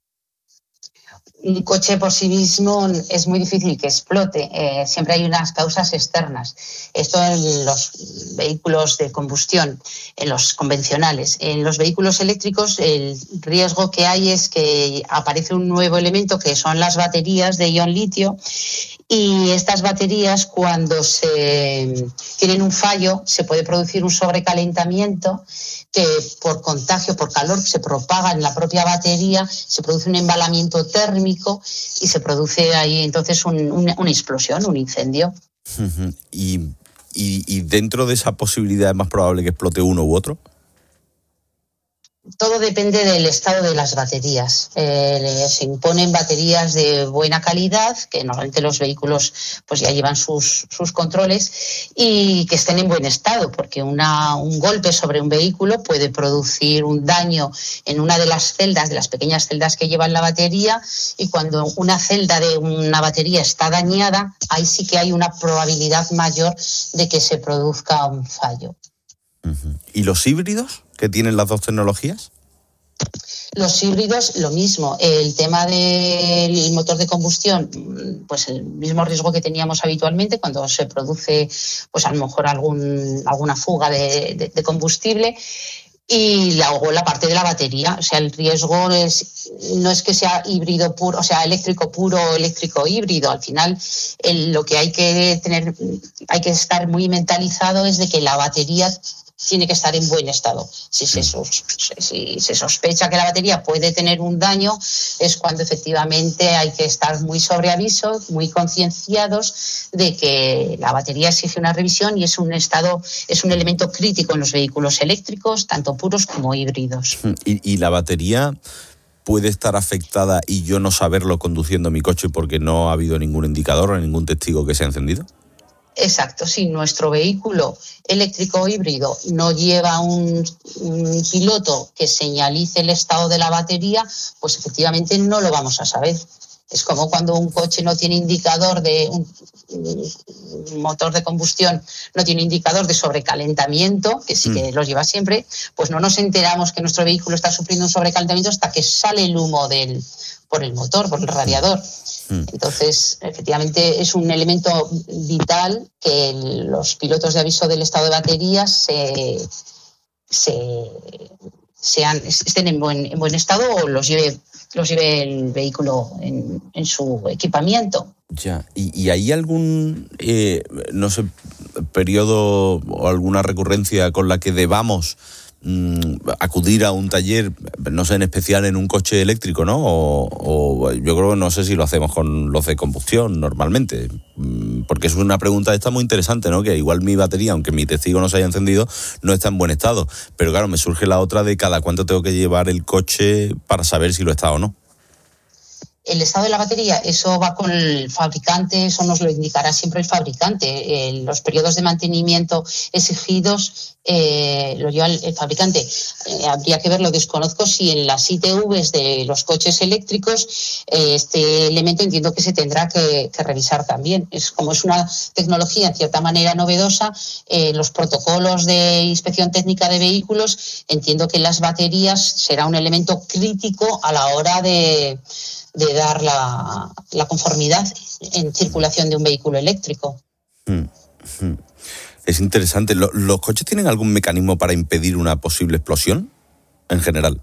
Un coche por sí mismo es muy difícil que explote. Siempre hay unas causas externas. Esto en los vehículos de combustión, en los convencionales. En los vehículos eléctricos el riesgo que hay es que aparece un nuevo elemento que son las baterías de ion litio. Y estas baterías, cuando se tienen un fallo, se puede producir un sobrecalentamiento que por contagio, por calor, se propaga en la propia batería, se produce un embalamiento térmico y se produce ahí entonces una explosión, un incendio. ¿Y dentro de esa posibilidad es más probable que explote uno u otro? Todo depende del estado de las baterías. Se imponen baterías de buena calidad, que normalmente los vehículos pues ya llevan sus controles, y que estén en buen estado, porque un golpe sobre un vehículo puede producir un daño en una de las celdas, de las pequeñas celdas que llevan la batería, y cuando una celda de una batería está dañada, ahí sí que hay una probabilidad mayor de que se produzca un fallo. ¿Y los híbridos que tienen las 2 tecnologías? Los híbridos, lo mismo. El tema del motor de combustión, pues el mismo riesgo que teníamos habitualmente cuando se produce, pues a lo mejor alguna fuga de combustible. Y luego la parte de la batería, o sea, el riesgo no es que sea híbrido puro, o sea, eléctrico puro o eléctrico híbrido. Al final, lo que hay que estar muy mentalizado es de que la batería tiene que estar en buen estado. Si se sospecha que la batería puede tener un daño, es cuando efectivamente hay que estar muy sobre aviso, muy concienciados de que la batería exige una revisión y es un elemento crítico en los vehículos eléctricos, tanto puros como híbridos. ¿Y la batería puede estar afectada y yo no saberlo conduciendo mi coche porque no ha habido ningún indicador o ningún testigo que se ha encendido? Exacto, si nuestro vehículo eléctrico o híbrido no lleva un piloto que señalice el estado de la batería, pues efectivamente no lo vamos a saber. Es como cuando un coche no tiene indicador un motor de combustión no tiene indicador de sobrecalentamiento, que sí que lo lleva siempre, pues no nos enteramos que nuestro vehículo está sufriendo un sobrecalentamiento hasta que sale el humo por el motor, por el radiador. Entonces, efectivamente, es un elemento vital que los pilotos de aviso del estado de baterías estén en buen estado o los lleve el vehículo en su equipamiento. Ya, ¿y hay algún, periodo o alguna recurrencia con la que debamos acudir a un taller, no sé, en especial en un coche eléctrico, ¿no? O yo creo que no sé si lo hacemos con los de combustión normalmente, porque es una pregunta esta muy interesante, ¿no? Que igual mi batería, aunque mi testigo no se haya encendido, no está en buen estado. Pero claro, me surge la otra de cada cuánto tengo que llevar el coche para saber si lo está o no. El estado de la batería, eso va con el fabricante, eso nos lo indicará siempre el fabricante. Los periodos de mantenimiento exigidos lo lleva el fabricante. Habría que verlo, desconozco si en las ITVs de los coches eléctricos este elemento entiendo que se tendrá que revisar también. Como es una tecnología en cierta manera novedosa, los protocolos de inspección técnica de vehículos, entiendo que las baterías será un elemento crítico a la hora de dar la conformidad en circulación de un vehículo eléctrico. Es interesante. ¿Los coches tienen algún mecanismo para impedir una posible explosión en general?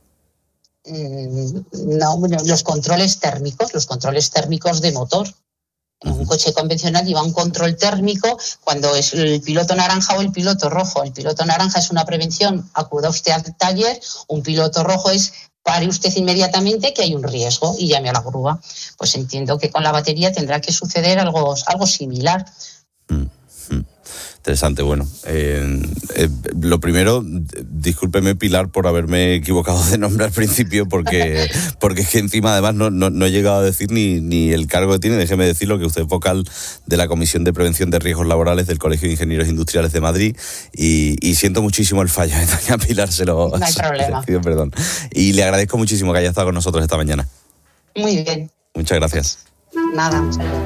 No, bueno, los controles térmicos de motor. Un coche convencional lleva un control térmico cuando es el piloto naranja o el piloto rojo. El piloto naranja es una prevención, acuda usted al taller. Un piloto rojo es pare usted inmediatamente que hay un riesgo y llame a la grúa. Pues entiendo que con la batería tendrá que suceder algo similar. Interesante, bueno. Lo primero, discúlpeme, Pilar, por haberme equivocado de nombre al principio, porque es que encima además no he llegado a decir ni el cargo que tiene. Déjeme decirlo, que usted es vocal de la Comisión de Prevención de Riesgos Laborales del Colegio de Ingenieros Industriales de Madrid, y siento muchísimo el fallo. Doña Pilar, no hay problema. Pido perdón. Y le agradezco muchísimo que haya estado con nosotros esta mañana. Muy bien. Muchas gracias. Nada, muchas gracias.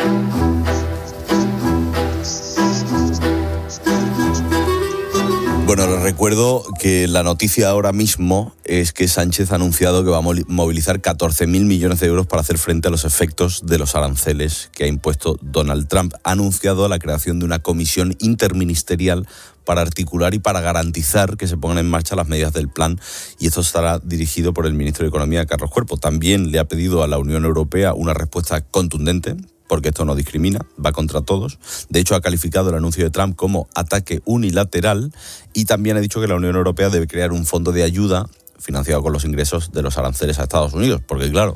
Bueno, les recuerdo que la noticia ahora mismo es que Sánchez ha anunciado que va a movilizar 14.000 millones de euros para hacer frente a los efectos de los aranceles que ha impuesto Donald Trump. Ha anunciado la creación de una comisión interministerial para articular y para garantizar que se pongan en marcha las medidas del plan, y esto estará dirigido por el ministro de Economía, Carlos Cuerpo. También le ha pedido a la Unión Europea una respuesta contundente, porque esto no discrimina, va contra todos. De hecho, ha calificado el anuncio de Trump como ataque unilateral, y también ha dicho que la Unión Europea debe crear un fondo de ayuda financiado con los ingresos de los aranceles a Estados Unidos, porque claro,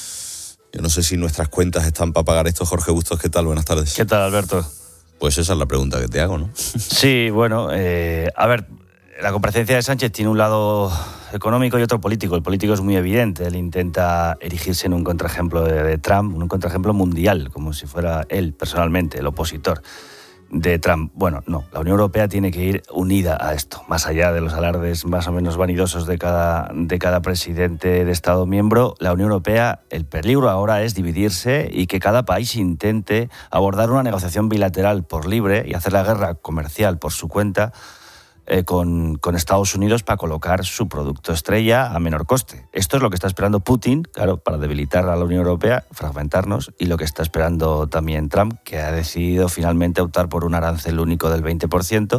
yo no sé si nuestras cuentas están para pagar esto. Jorge Bustos, ¿qué tal? Buenas tardes. ¿Qué tal, Alberto? Pues esa es la pregunta que te hago, ¿no? Sí, bueno, a ver, la comparecencia de Sánchez tiene un lado económico y otro político. El político es muy evidente. Él intenta erigirse en un contraejemplo de Trump, un contraejemplo mundial, como si fuera él personalmente, el opositor de Trump. Bueno, no, la Unión Europea tiene que ir unida a esto, más allá de los alardes más o menos vanidosos de cada presidente de Estado miembro. La Unión Europea, el peligro ahora es dividirse y que cada país intente abordar una negociación bilateral por libre y hacer la guerra comercial por su cuenta con Estados Unidos para colocar su producto estrella a menor coste. Esto es lo que está esperando Putin, claro, para debilitar a la Unión Europea, fragmentarnos, y lo que está esperando también Trump, que ha decidido finalmente optar por un arancel único del 20%,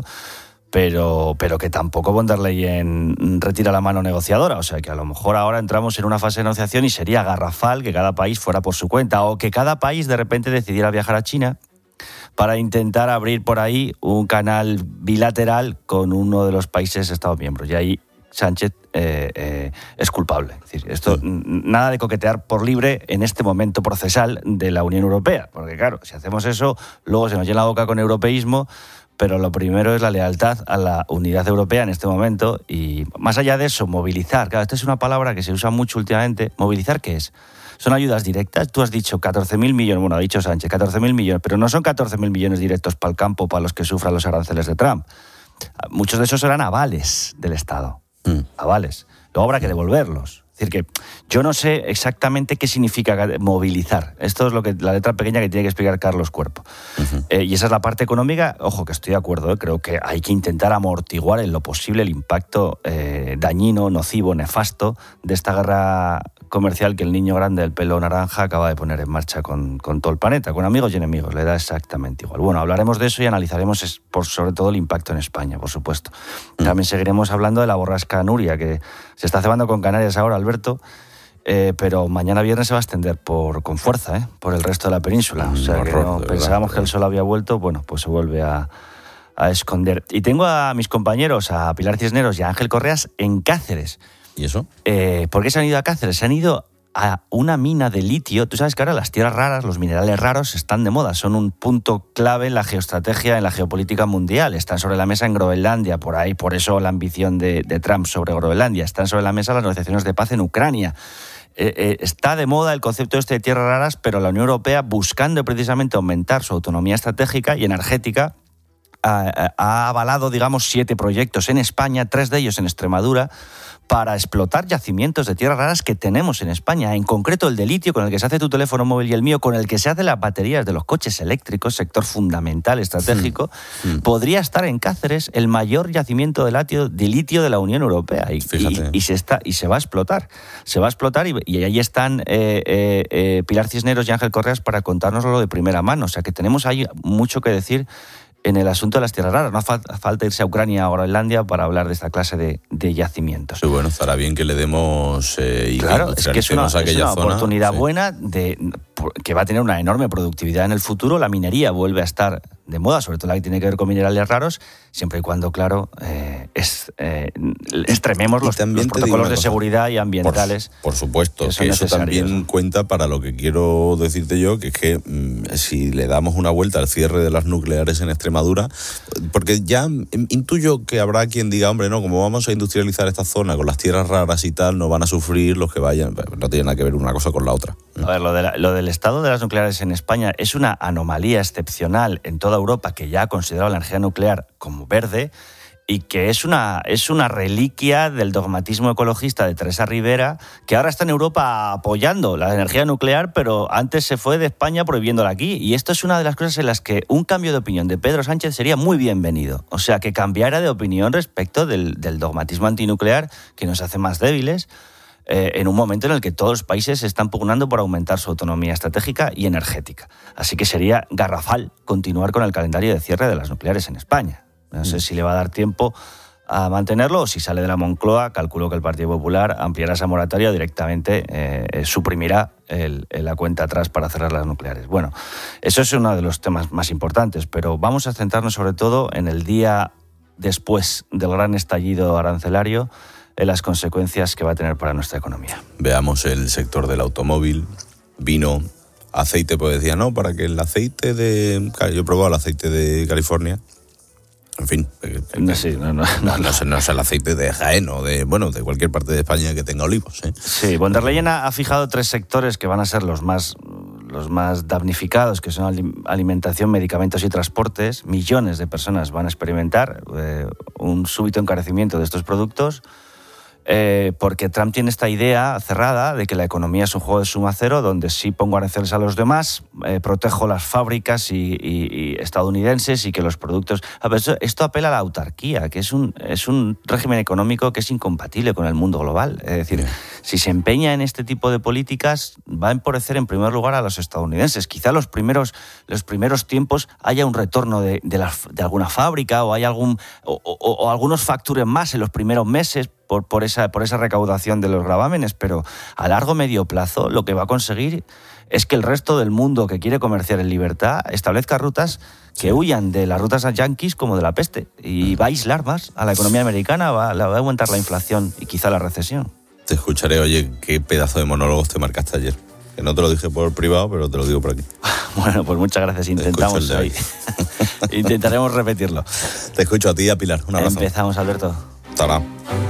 pero que tampoco von der Leyen retira la mano negociadora. O sea, que a lo mejor ahora entramos en una fase de negociación y sería garrafal que cada país fuera por su cuenta, o que cada país de repente decidiera viajar a China para intentar abrir por ahí un canal bilateral con uno de los países Estados miembros. Y ahí Sánchez es culpable. Es decir, esto, nada de coquetear por libre en este momento procesal de la Unión Europea. Porque claro, si hacemos eso, luego se nos llena la boca con europeísmo, pero lo primero es la lealtad a la unidad europea en este momento. Y más allá de eso, movilizar. Claro, esta es una palabra que se usa mucho últimamente. ¿Movilizar qué es? Son ayudas directas. Tú has dicho 14.000 millones, bueno, ha dicho Sánchez, 14.000 millones, pero no son 14.000 millones directos para el campo, para los que sufran los aranceles de Trump. Muchos de esos serán avales del Estado. Avales. Luego habrá que devolverlos. Es decir, que yo no sé exactamente qué significa movilizar. Esto es lo que la letra pequeña que tiene que explicar Carlos Cuerpo. Y esa es la parte económica. Ojo, que estoy de acuerdo. Creo que hay que intentar amortiguar en lo posible el impacto dañino, nocivo, nefasto de esta guerra comercial que el niño grande del pelo naranja acaba de poner en marcha con todo el planeta, con amigos y enemigos. Le da exactamente igual. Bueno, hablaremos de eso y analizaremos sobre todo el impacto en España, por supuesto. También seguiremos hablando de la borrasca Nuria, que se está cebando con Canarias ahora, Alberto, pero mañana viernes se va a extender con fuerza por el resto de la península. O sea, que no pensábamos que el sol había vuelto, bueno, pues se vuelve a esconder. Y tengo a mis compañeros, a Pilar Cisneros y a Ángel Correas, en Cáceres. ¿Y eso? ¿Por qué se han ido a Cáceres? Se han ido a una mina de litio. Tú sabes que ahora las tierras raras, los minerales raros, están de moda. Son un punto clave en la geoestrategia, en la geopolítica mundial. Están sobre la mesa en Groenlandia, por ahí. Por eso la ambición de Trump sobre Groenlandia. Están sobre la mesa las negociaciones de paz en Ucrania. está de moda el concepto este de tierras raras, pero la Unión Europea, buscando precisamente aumentar su autonomía estratégica y energética, ha avalado, digamos, 7 proyectos en España, 3 de ellos en Extremadura, para explotar yacimientos de tierras raras que tenemos en España, en concreto el de litio, con el que se hace tu teléfono móvil y el mío, con el que se hacen las baterías de los coches eléctricos, sector fundamental, estratégico. Podría estar en Cáceres el mayor yacimiento de litio de la Unión Europea y se va a explotar. Se va a explotar y ahí están Pilar Cisneros y Ángel Correas para contárnoslo de primera mano. O sea que tenemos ahí mucho que decir en el asunto de las tierras raras. No hace falta irse a Ucrania o a Groenlandia para hablar de esta clase de yacimientos. Sí, bueno, estará bien que le demos claro, es que es una oportunidad buena que va a tener una enorme productividad en el futuro. La minería vuelve a estar de moda, sobre todo la que tiene que ver con minerales raros, siempre y cuando, claro, extrememos los protocolos de seguridad y ambientales. Por supuesto, que eso también cuenta para lo que quiero decirte yo, que es que si le damos una vuelta al cierre de las nucleares en Extremadura, porque ya intuyo que habrá quien diga, hombre, no, como vamos a industrializar esta zona con las tierras raras y tal, no van a sufrir los que vayan. No tiene nada que ver una cosa con la otra. A ver, lo del estado de las nucleares en España es una anomalía excepcional en toda Europa, que ya ha considerado la energía nuclear como verde y que es una reliquia del dogmatismo ecologista de Teresa Rivera, que ahora está en Europa apoyando la energía nuclear, pero antes se fue de España prohibiéndola aquí. Y esto es una de las cosas en las que un cambio de opinión de Pedro Sánchez sería muy bienvenido. O sea, que cambiara de opinión respecto del dogmatismo antinuclear, que nos hace más débiles, en un momento en el que todos los países se están pugnando por aumentar su autonomía estratégica y energética. Así que sería garrafal continuar con el calendario de cierre de las nucleares en España. No sé si le va a dar tiempo a mantenerlo o si sale de la Moncloa, calculo que el Partido Popular ampliará esa moratoria o directamente suprimirá la cuenta atrás para cerrar las nucleares. Bueno, eso es uno de los temas más importantes, pero vamos a centrarnos sobre todo en el día después del gran estallido arancelario, en las consecuencias que va a tener para nuestra economía. Veamos el sector del automóvil, vino, aceite, pues decía, no, para que el aceite yo he probado el aceite de California, en fin, no es el aceite de Jaén o de cualquier parte de España que tenga olivos. Sí, von der Leyen ha fijado 3 sectores que van a ser los más damnificados, que son alimentación, medicamentos y transportes. Millones de personas van a experimentar un súbito encarecimiento de estos productos, porque Trump tiene esta idea cerrada de que la economía es un juego de suma cero, donde sí pongo aranceles a los demás, protejo las fábricas y estadounidenses y que los productos... A ver, esto apela a la autarquía, que es un régimen económico que es incompatible con el mundo global. Es decir, si se empeña en este tipo de políticas, va a empobrecer en primer lugar a los estadounidenses. Quizá los primeros tiempos haya un retorno de alguna fábrica o hay o algunos facturen más en los primeros meses por esa recaudación de los gravámenes, pero a largo medio plazo lo que va a conseguir es que el resto del mundo que quiere comerciar en libertad establezca rutas que huyan de las rutas yanquis como de la peste, y va a aislar más a la economía americana, va a aumentar la inflación y quizá la recesión. Te escucharé, oye, qué pedazo de monólogos te marcaste ayer. Que no te lo dije por privado, pero te lo digo por aquí. Bueno, pues muchas gracias. Intentamos hoy. Intentaremos repetirlo. Te escucho a ti y a Pilar. Un abrazo. Empezamos, Alberto. Hasta ahora.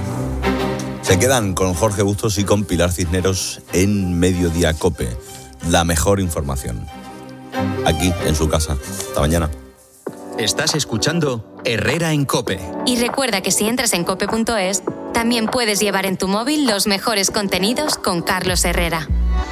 Se quedan con Jorge Bustos y con Pilar Cisneros en Mediodía COPE. La mejor información. Aquí, en su casa. Hasta mañana. Estás escuchando Herrera en COPE. Y recuerda que si entras en cope.es, también puedes llevar en tu móvil los mejores contenidos con Carlos Herrera.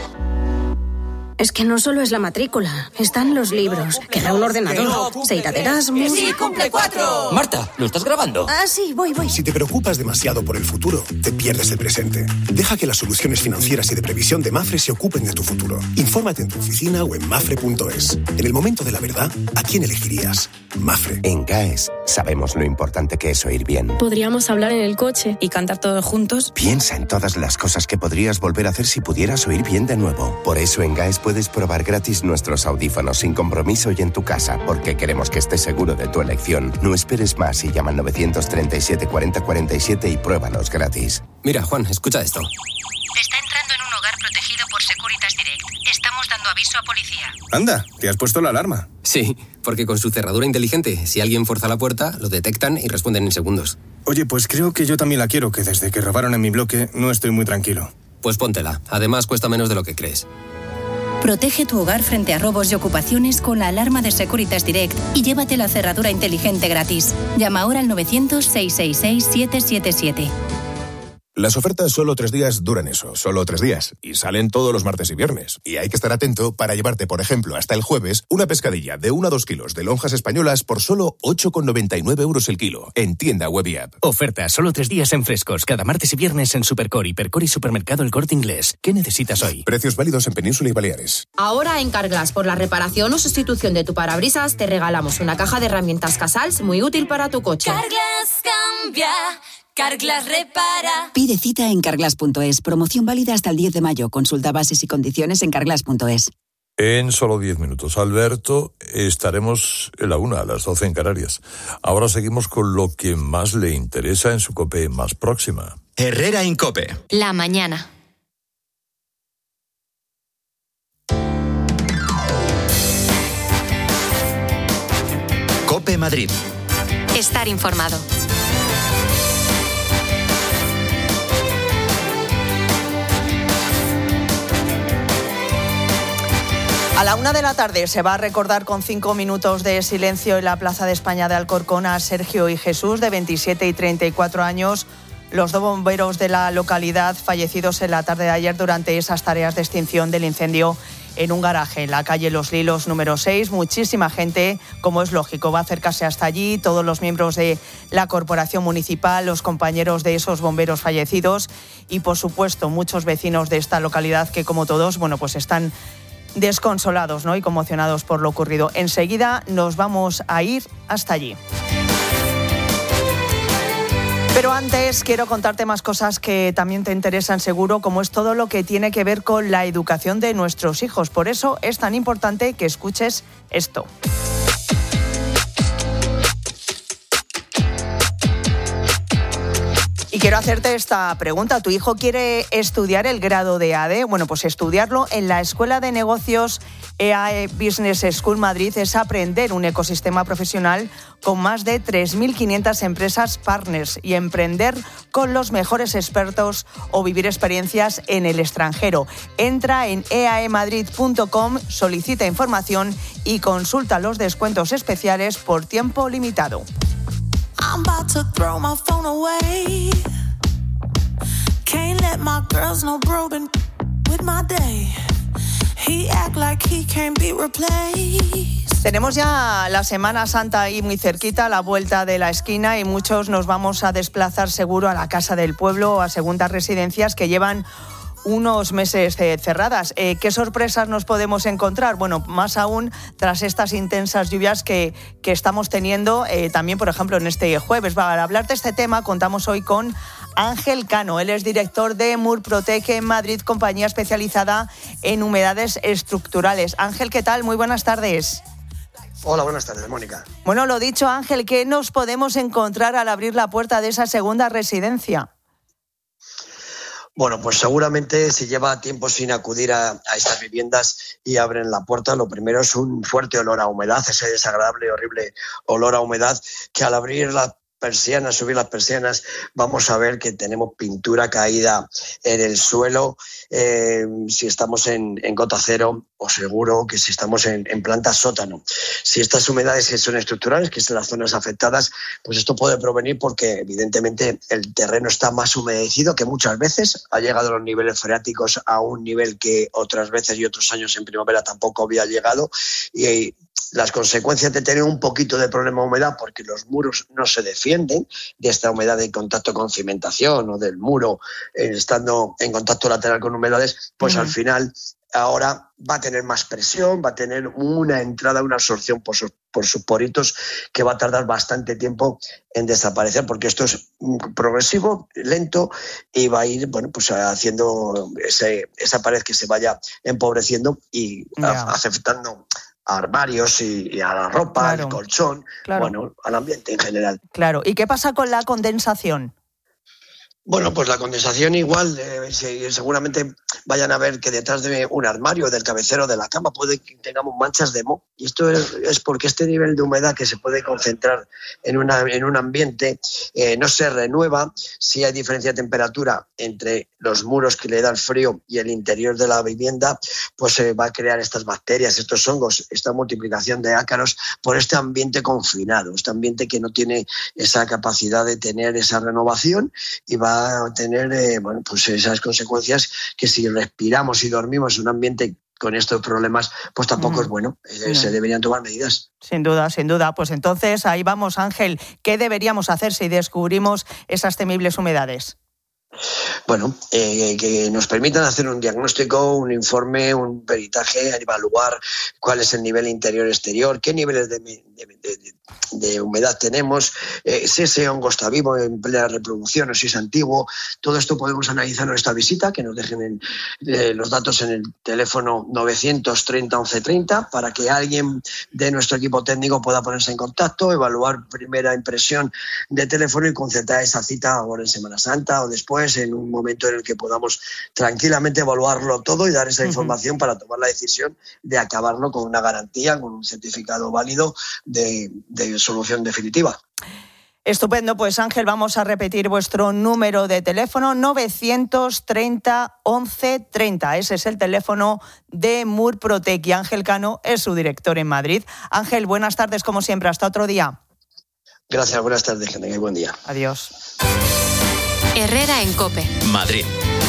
Es que no solo es la matrícula, están los libros, queda un ordenador, se irá de Erasmus... ¡Sí, cumple 4! Marta, ¿lo estás grabando? Ah, sí, voy. Si te preocupas demasiado por el futuro, te pierdes el presente. Deja que las soluciones financieras y de previsión de Mafre se ocupen de tu futuro. Infórmate en tu oficina o en mafre.es. En el momento de la verdad, ¿a quién elegirías? Mafre. En GAES sabemos lo importante que es oír bien. Podríamos hablar en el coche y cantar todos juntos. Piensa en todas las cosas que podrías volver a hacer si pudieras oír bien de nuevo. Por eso en GAES puedes probar gratis nuestros audífonos sin compromiso y en tu casa, porque queremos que estés seguro de tu elección. No esperes más y llama al 937 40 47 y pruébalos gratis. Mira, Juan, escucha esto. Está entrando en un hogar protegido por Securitas Direct. Estamos dando aviso a policía. Anda, ¿te has puesto la alarma? Sí, porque con su cerradura inteligente, si alguien fuerza la puerta, lo detectan y responden en segundos. Oye, pues creo que yo también la quiero, que desde que robaron en mi bloque no estoy muy tranquilo. Pues póntela. Además, cuesta menos de lo que crees. Protege tu hogar frente a robos y ocupaciones con la alarma de Securitas Direct y llévate la cerradura inteligente gratis. Llama ahora al 900-666-777. Las ofertas solo 3 días duran eso, solo 3 días, y salen todos los martes y viernes. Y hay que estar atento para llevarte, por ejemplo, hasta el jueves, una pescadilla de 1 a 2 kilos de lonjas españolas por solo 8,99 € el kilo, en tienda web y app. Oferta solo 3 días en Frescos, cada martes y viernes en Supercor, Hipercor y Supermercado El Corte Inglés. ¿Qué necesitas hoy? Precios válidos en Península y Baleares. Ahora en Carglass, por la reparación o sustitución de tu parabrisas, te regalamos una caja de herramientas Casals muy útil para tu coche. Carglass cambia. Carglass repara. Pide cita en carglass.es. Promoción válida hasta el 10 de mayo. Consulta bases y condiciones en carglass.es. En solo 10 minutos, Alberto, estaremos en la 1, a las 12 en Canarias. Ahora seguimos con lo que más le interesa en su COPE más próxima. Herrera Incope. La mañana. COPE Madrid. Estar informado. A la 1 de la tarde se va a recordar con 5 minutos de silencio en la Plaza de España de Alcorcón a Sergio y Jesús, de 27 y 34 años, los 2 bomberos de la localidad fallecidos en la tarde de ayer durante esas tareas de extinción del incendio en un garaje en la calle Los Lilos número 6. Muchísima gente, como es lógico, va a acercarse hasta allí, todos los miembros de la corporación municipal, los compañeros de esos bomberos fallecidos y, por supuesto, muchos vecinos de esta localidad que, como todos, pues están desconsolados, ¿no?, y conmocionados por lo ocurrido. Enseguida nos vamos a ir hasta allí. Pero antes quiero contarte más cosas que también te interesan seguro, como es todo lo que tiene que ver con la educación de nuestros hijos. Por eso es tan importante que escuches esto. Y quiero hacerte esta pregunta. ¿Tu hijo quiere estudiar el grado de ADE? Bueno, pues estudiarlo en la Escuela de Negocios EAE Business School Madrid es aprender un ecosistema profesional con más de 3.500 empresas partners y emprender con los mejores expertos o vivir experiencias en el extranjero. Entra en eaemadrid.com, solicita información y consulta los descuentos especiales por tiempo limitado. I'm about to throw my phone away. Can't let my girls know bro been with my day. He act like he can't be replaced. Tenemos ya la Semana Santa ahí muy cerquita, a la vuelta de la esquina, y muchos nos vamos a desplazar seguro a la Casa del Pueblo o a segundas residencias que llevan unos meses cerradas. ¿Qué sorpresas nos podemos encontrar? Bueno, más aún tras estas intensas lluvias que estamos teniendo también, por ejemplo, en este jueves. Para hablar de este tema contamos hoy con Ángel Cano. Él es director de Murprotec en Madrid, compañía especializada en humedades estructurales. Ángel, ¿qué tal? Muy buenas tardes. Hola, buenas tardes, Mónica. Bueno, lo dicho, Ángel, ¿qué nos podemos encontrar al abrir la puerta de esa segunda residencia? Bueno, pues seguramente si lleva tiempo sin acudir a estas viviendas y abren la puerta, lo primero es un fuerte olor a humedad, ese desagradable y horrible olor a humedad que al abrir la persianas, subir las persianas, vamos a ver que tenemos pintura caída en el suelo, si estamos en gota cero, o seguro que si estamos en planta sótano. Si estas humedades son estructurales, que son las zonas afectadas, pues esto puede provenir porque evidentemente el terreno está más humedecido, que muchas veces ha llegado a los niveles freáticos a un nivel que otras veces y otros años en primavera tampoco había llegado, y las consecuencias de tener un poquito de problema de humedad, porque los muros no se defienden de esta humedad de contacto con cimentación o del muro estando en contacto lateral con humedades, pues al final ahora va a tener más presión, va a tener una entrada, una absorción por sus poritos que va a tardar bastante tiempo en desaparecer, porque esto es progresivo, lento, y va a ir pues haciendo esa pared que se vaya empobreciendo y afectando a armarios y a la ropa, al colchón, al ambiente en general. Claro. ¿Y qué pasa con la condensación? Bueno, pues la condensación igual, seguramente vayan a ver que detrás de un armario, del cabecero de la cama, puede que tengamos manchas de moho. Y esto es porque este nivel de humedad que se puede concentrar en un ambiente no se renueva. Si hay diferencia de temperatura entre los muros que le da el frío y el interior de la vivienda, pues se va a crear estas bacterias, estos hongos, esta multiplicación de ácaros por este ambiente confinado, este ambiente que no tiene esa capacidad de tener esa renovación y va a tener pues esas consecuencias que si respiramos y dormimos en un ambiente con estos problemas, pues tampoco es bueno. Se deberían tomar medidas. Sin duda, sin duda. Pues entonces ahí vamos, Ángel. ¿Qué deberíamos hacer si descubrimos esas temibles humedades? Bueno, que nos permitan hacer un diagnóstico, un informe, un peritaje, evaluar cuál es el nivel interior-exterior, qué niveles de humedad tenemos, si ese hongo está vivo en plena reproducción o si es antiguo. Todo esto podemos analizar en esta visita, que nos dejen los datos en el teléfono 930 1130 para que alguien de nuestro equipo técnico pueda ponerse en contacto, evaluar primera impresión de teléfono y concertar esa cita ahora en Semana Santa o después, en un momento en el que podamos tranquilamente evaluarlo todo y dar esa información para tomar la decisión de acabarlo con una garantía, con un certificado válido de solución definitiva. Estupendo, pues Ángel, vamos a repetir vuestro número de teléfono, 930 1130. Ese es el teléfono de Murprotec y Ángel Cano es su director en Madrid. Ángel, buenas tardes como siempre, hasta otro día. Gracias, buenas tardes, que tengáis buen día. Adiós. Herrera en COPE. Madrid.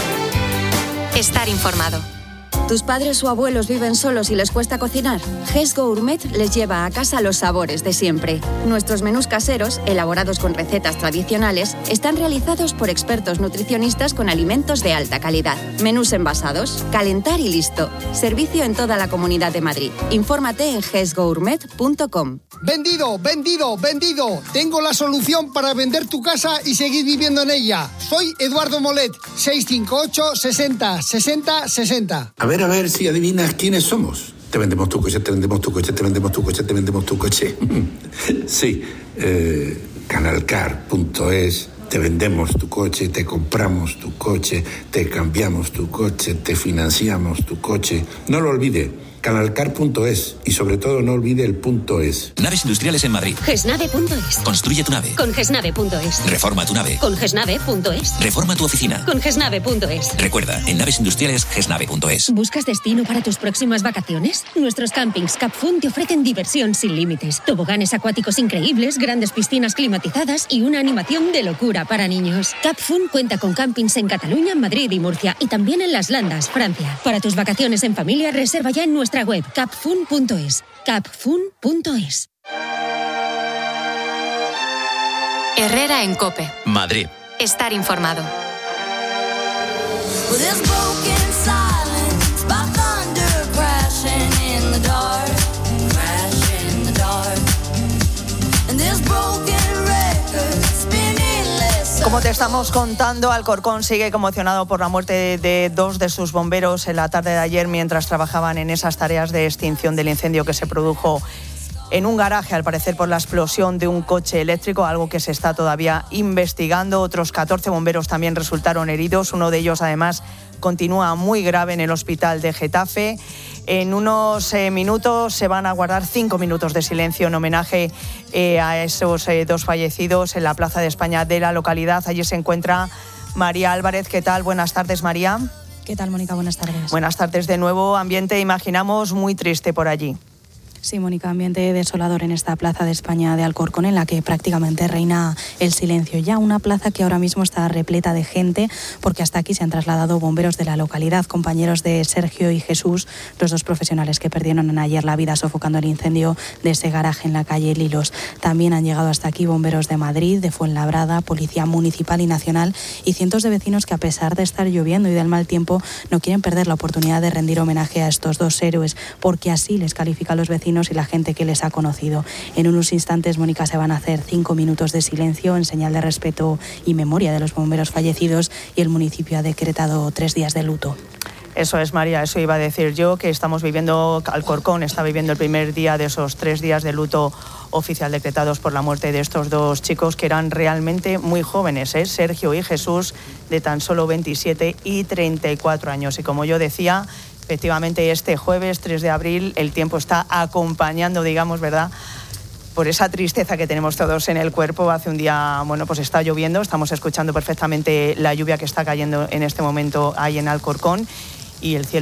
Estar informado. ¿Tus padres o abuelos viven solos y les cuesta cocinar? GES Gourmet les lleva a casa los sabores de siempre. Nuestros menús caseros, elaborados con recetas tradicionales, están realizados por expertos nutricionistas con alimentos de alta calidad. Menús envasados, calentar y listo. Servicio en toda la Comunidad de Madrid. Infórmate en gesgourmet.com. ¡Vendido, vendido, vendido! Tengo la solución para vender tu casa y seguir viviendo en ella. Soy Eduardo Molet, 658 60 60 60. A ver si adivinas quiénes somos. Te vendemos tu coche, te vendemos tu coche, te vendemos tu coche, te vendemos tu coche. Sí, Canalcar.es. Te vendemos tu coche, te compramos tu coche, te cambiamos tu coche, te financiamos tu coche. No lo olvide. Canalcar.es y sobre todo no olvide el .es. Naves industriales en Madrid. Gesnave.es. Construye tu nave. Con Gesnave.es. Reforma tu nave. Con Gesnave.es. Reforma tu oficina. Con Gesnave.es. Recuerda, en naves industriales, Gesnave.es. ¿Buscas destino para tus próximas vacaciones? Nuestros campings Capfun te ofrecen diversión sin límites. Toboganes acuáticos increíbles, grandes piscinas climatizadas y una animación de locura para niños. Capfun cuenta con campings en Cataluña, Madrid y Murcia y también en Las Landas, Francia. Para tus vacaciones en familia, reserva ya en nuestra web capfun.es. capfun.es. Herrera en COPE. Madrid. Estar informado. Como te estamos contando, Alcorcón sigue conmocionado por la muerte de 2 de sus bomberos en la tarde de ayer mientras trabajaban en esas tareas de extinción del incendio que se produjo en un garaje, al parecer por la explosión de un coche eléctrico, algo que se está todavía investigando. Otros 14 bomberos también resultaron heridos. Uno de ellos, además, continúa muy grave en el hospital de Getafe. En unos minutos se van a guardar 5 minutos de silencio en homenaje a esos 2 fallecidos en la Plaza de España de la localidad. Allí se encuentra María Álvarez. ¿Qué tal? Buenas tardes, María. ¿Qué tal, Mónica? Buenas tardes. Buenas tardes de nuevo. Ambiente, imaginamos, muy triste por allí. Sí, Mónica, ambiente desolador en esta Plaza de España de Alcorcón, en la que prácticamente reina el silencio. Ya una plaza que ahora mismo está repleta de gente, porque hasta aquí se han trasladado bomberos de la localidad, compañeros de Sergio y Jesús, los 2 profesionales que perdieron ayer la vida sofocando el incendio de ese garaje en la calle Lilos. También han llegado hasta aquí bomberos de Madrid, de Fuenlabrada, Policía Municipal y Nacional y cientos de vecinos que, a pesar de estar lloviendo y del mal tiempo, no quieren perder la oportunidad de rendir homenaje a estos 2 héroes, porque así les califican los vecinos y la gente que les ha conocido. En unos instantes, Mónica, se van a hacer 5 minutos de silencio en señal de respeto y memoria de los bomberos fallecidos, y el municipio ha decretado 3 días de luto. Eso es, María, eso iba a decir yo, que estamos viviendo, Alcorcón está viviendo el primer día de esos 3 días de luto oficial decretados por la muerte de estos dos chicos que eran realmente muy jóvenes, Sergio y Jesús, de tan solo 27 y 34 años. Y como yo decía, efectivamente este jueves 3 de abril el tiempo está acompañando, digamos, ¿verdad?, por esa tristeza que tenemos todos en el cuerpo. Hace un día, bueno, pues está lloviendo, estamos escuchando perfectamente la lluvia que está cayendo en este momento ahí en Alcorcón y el cielo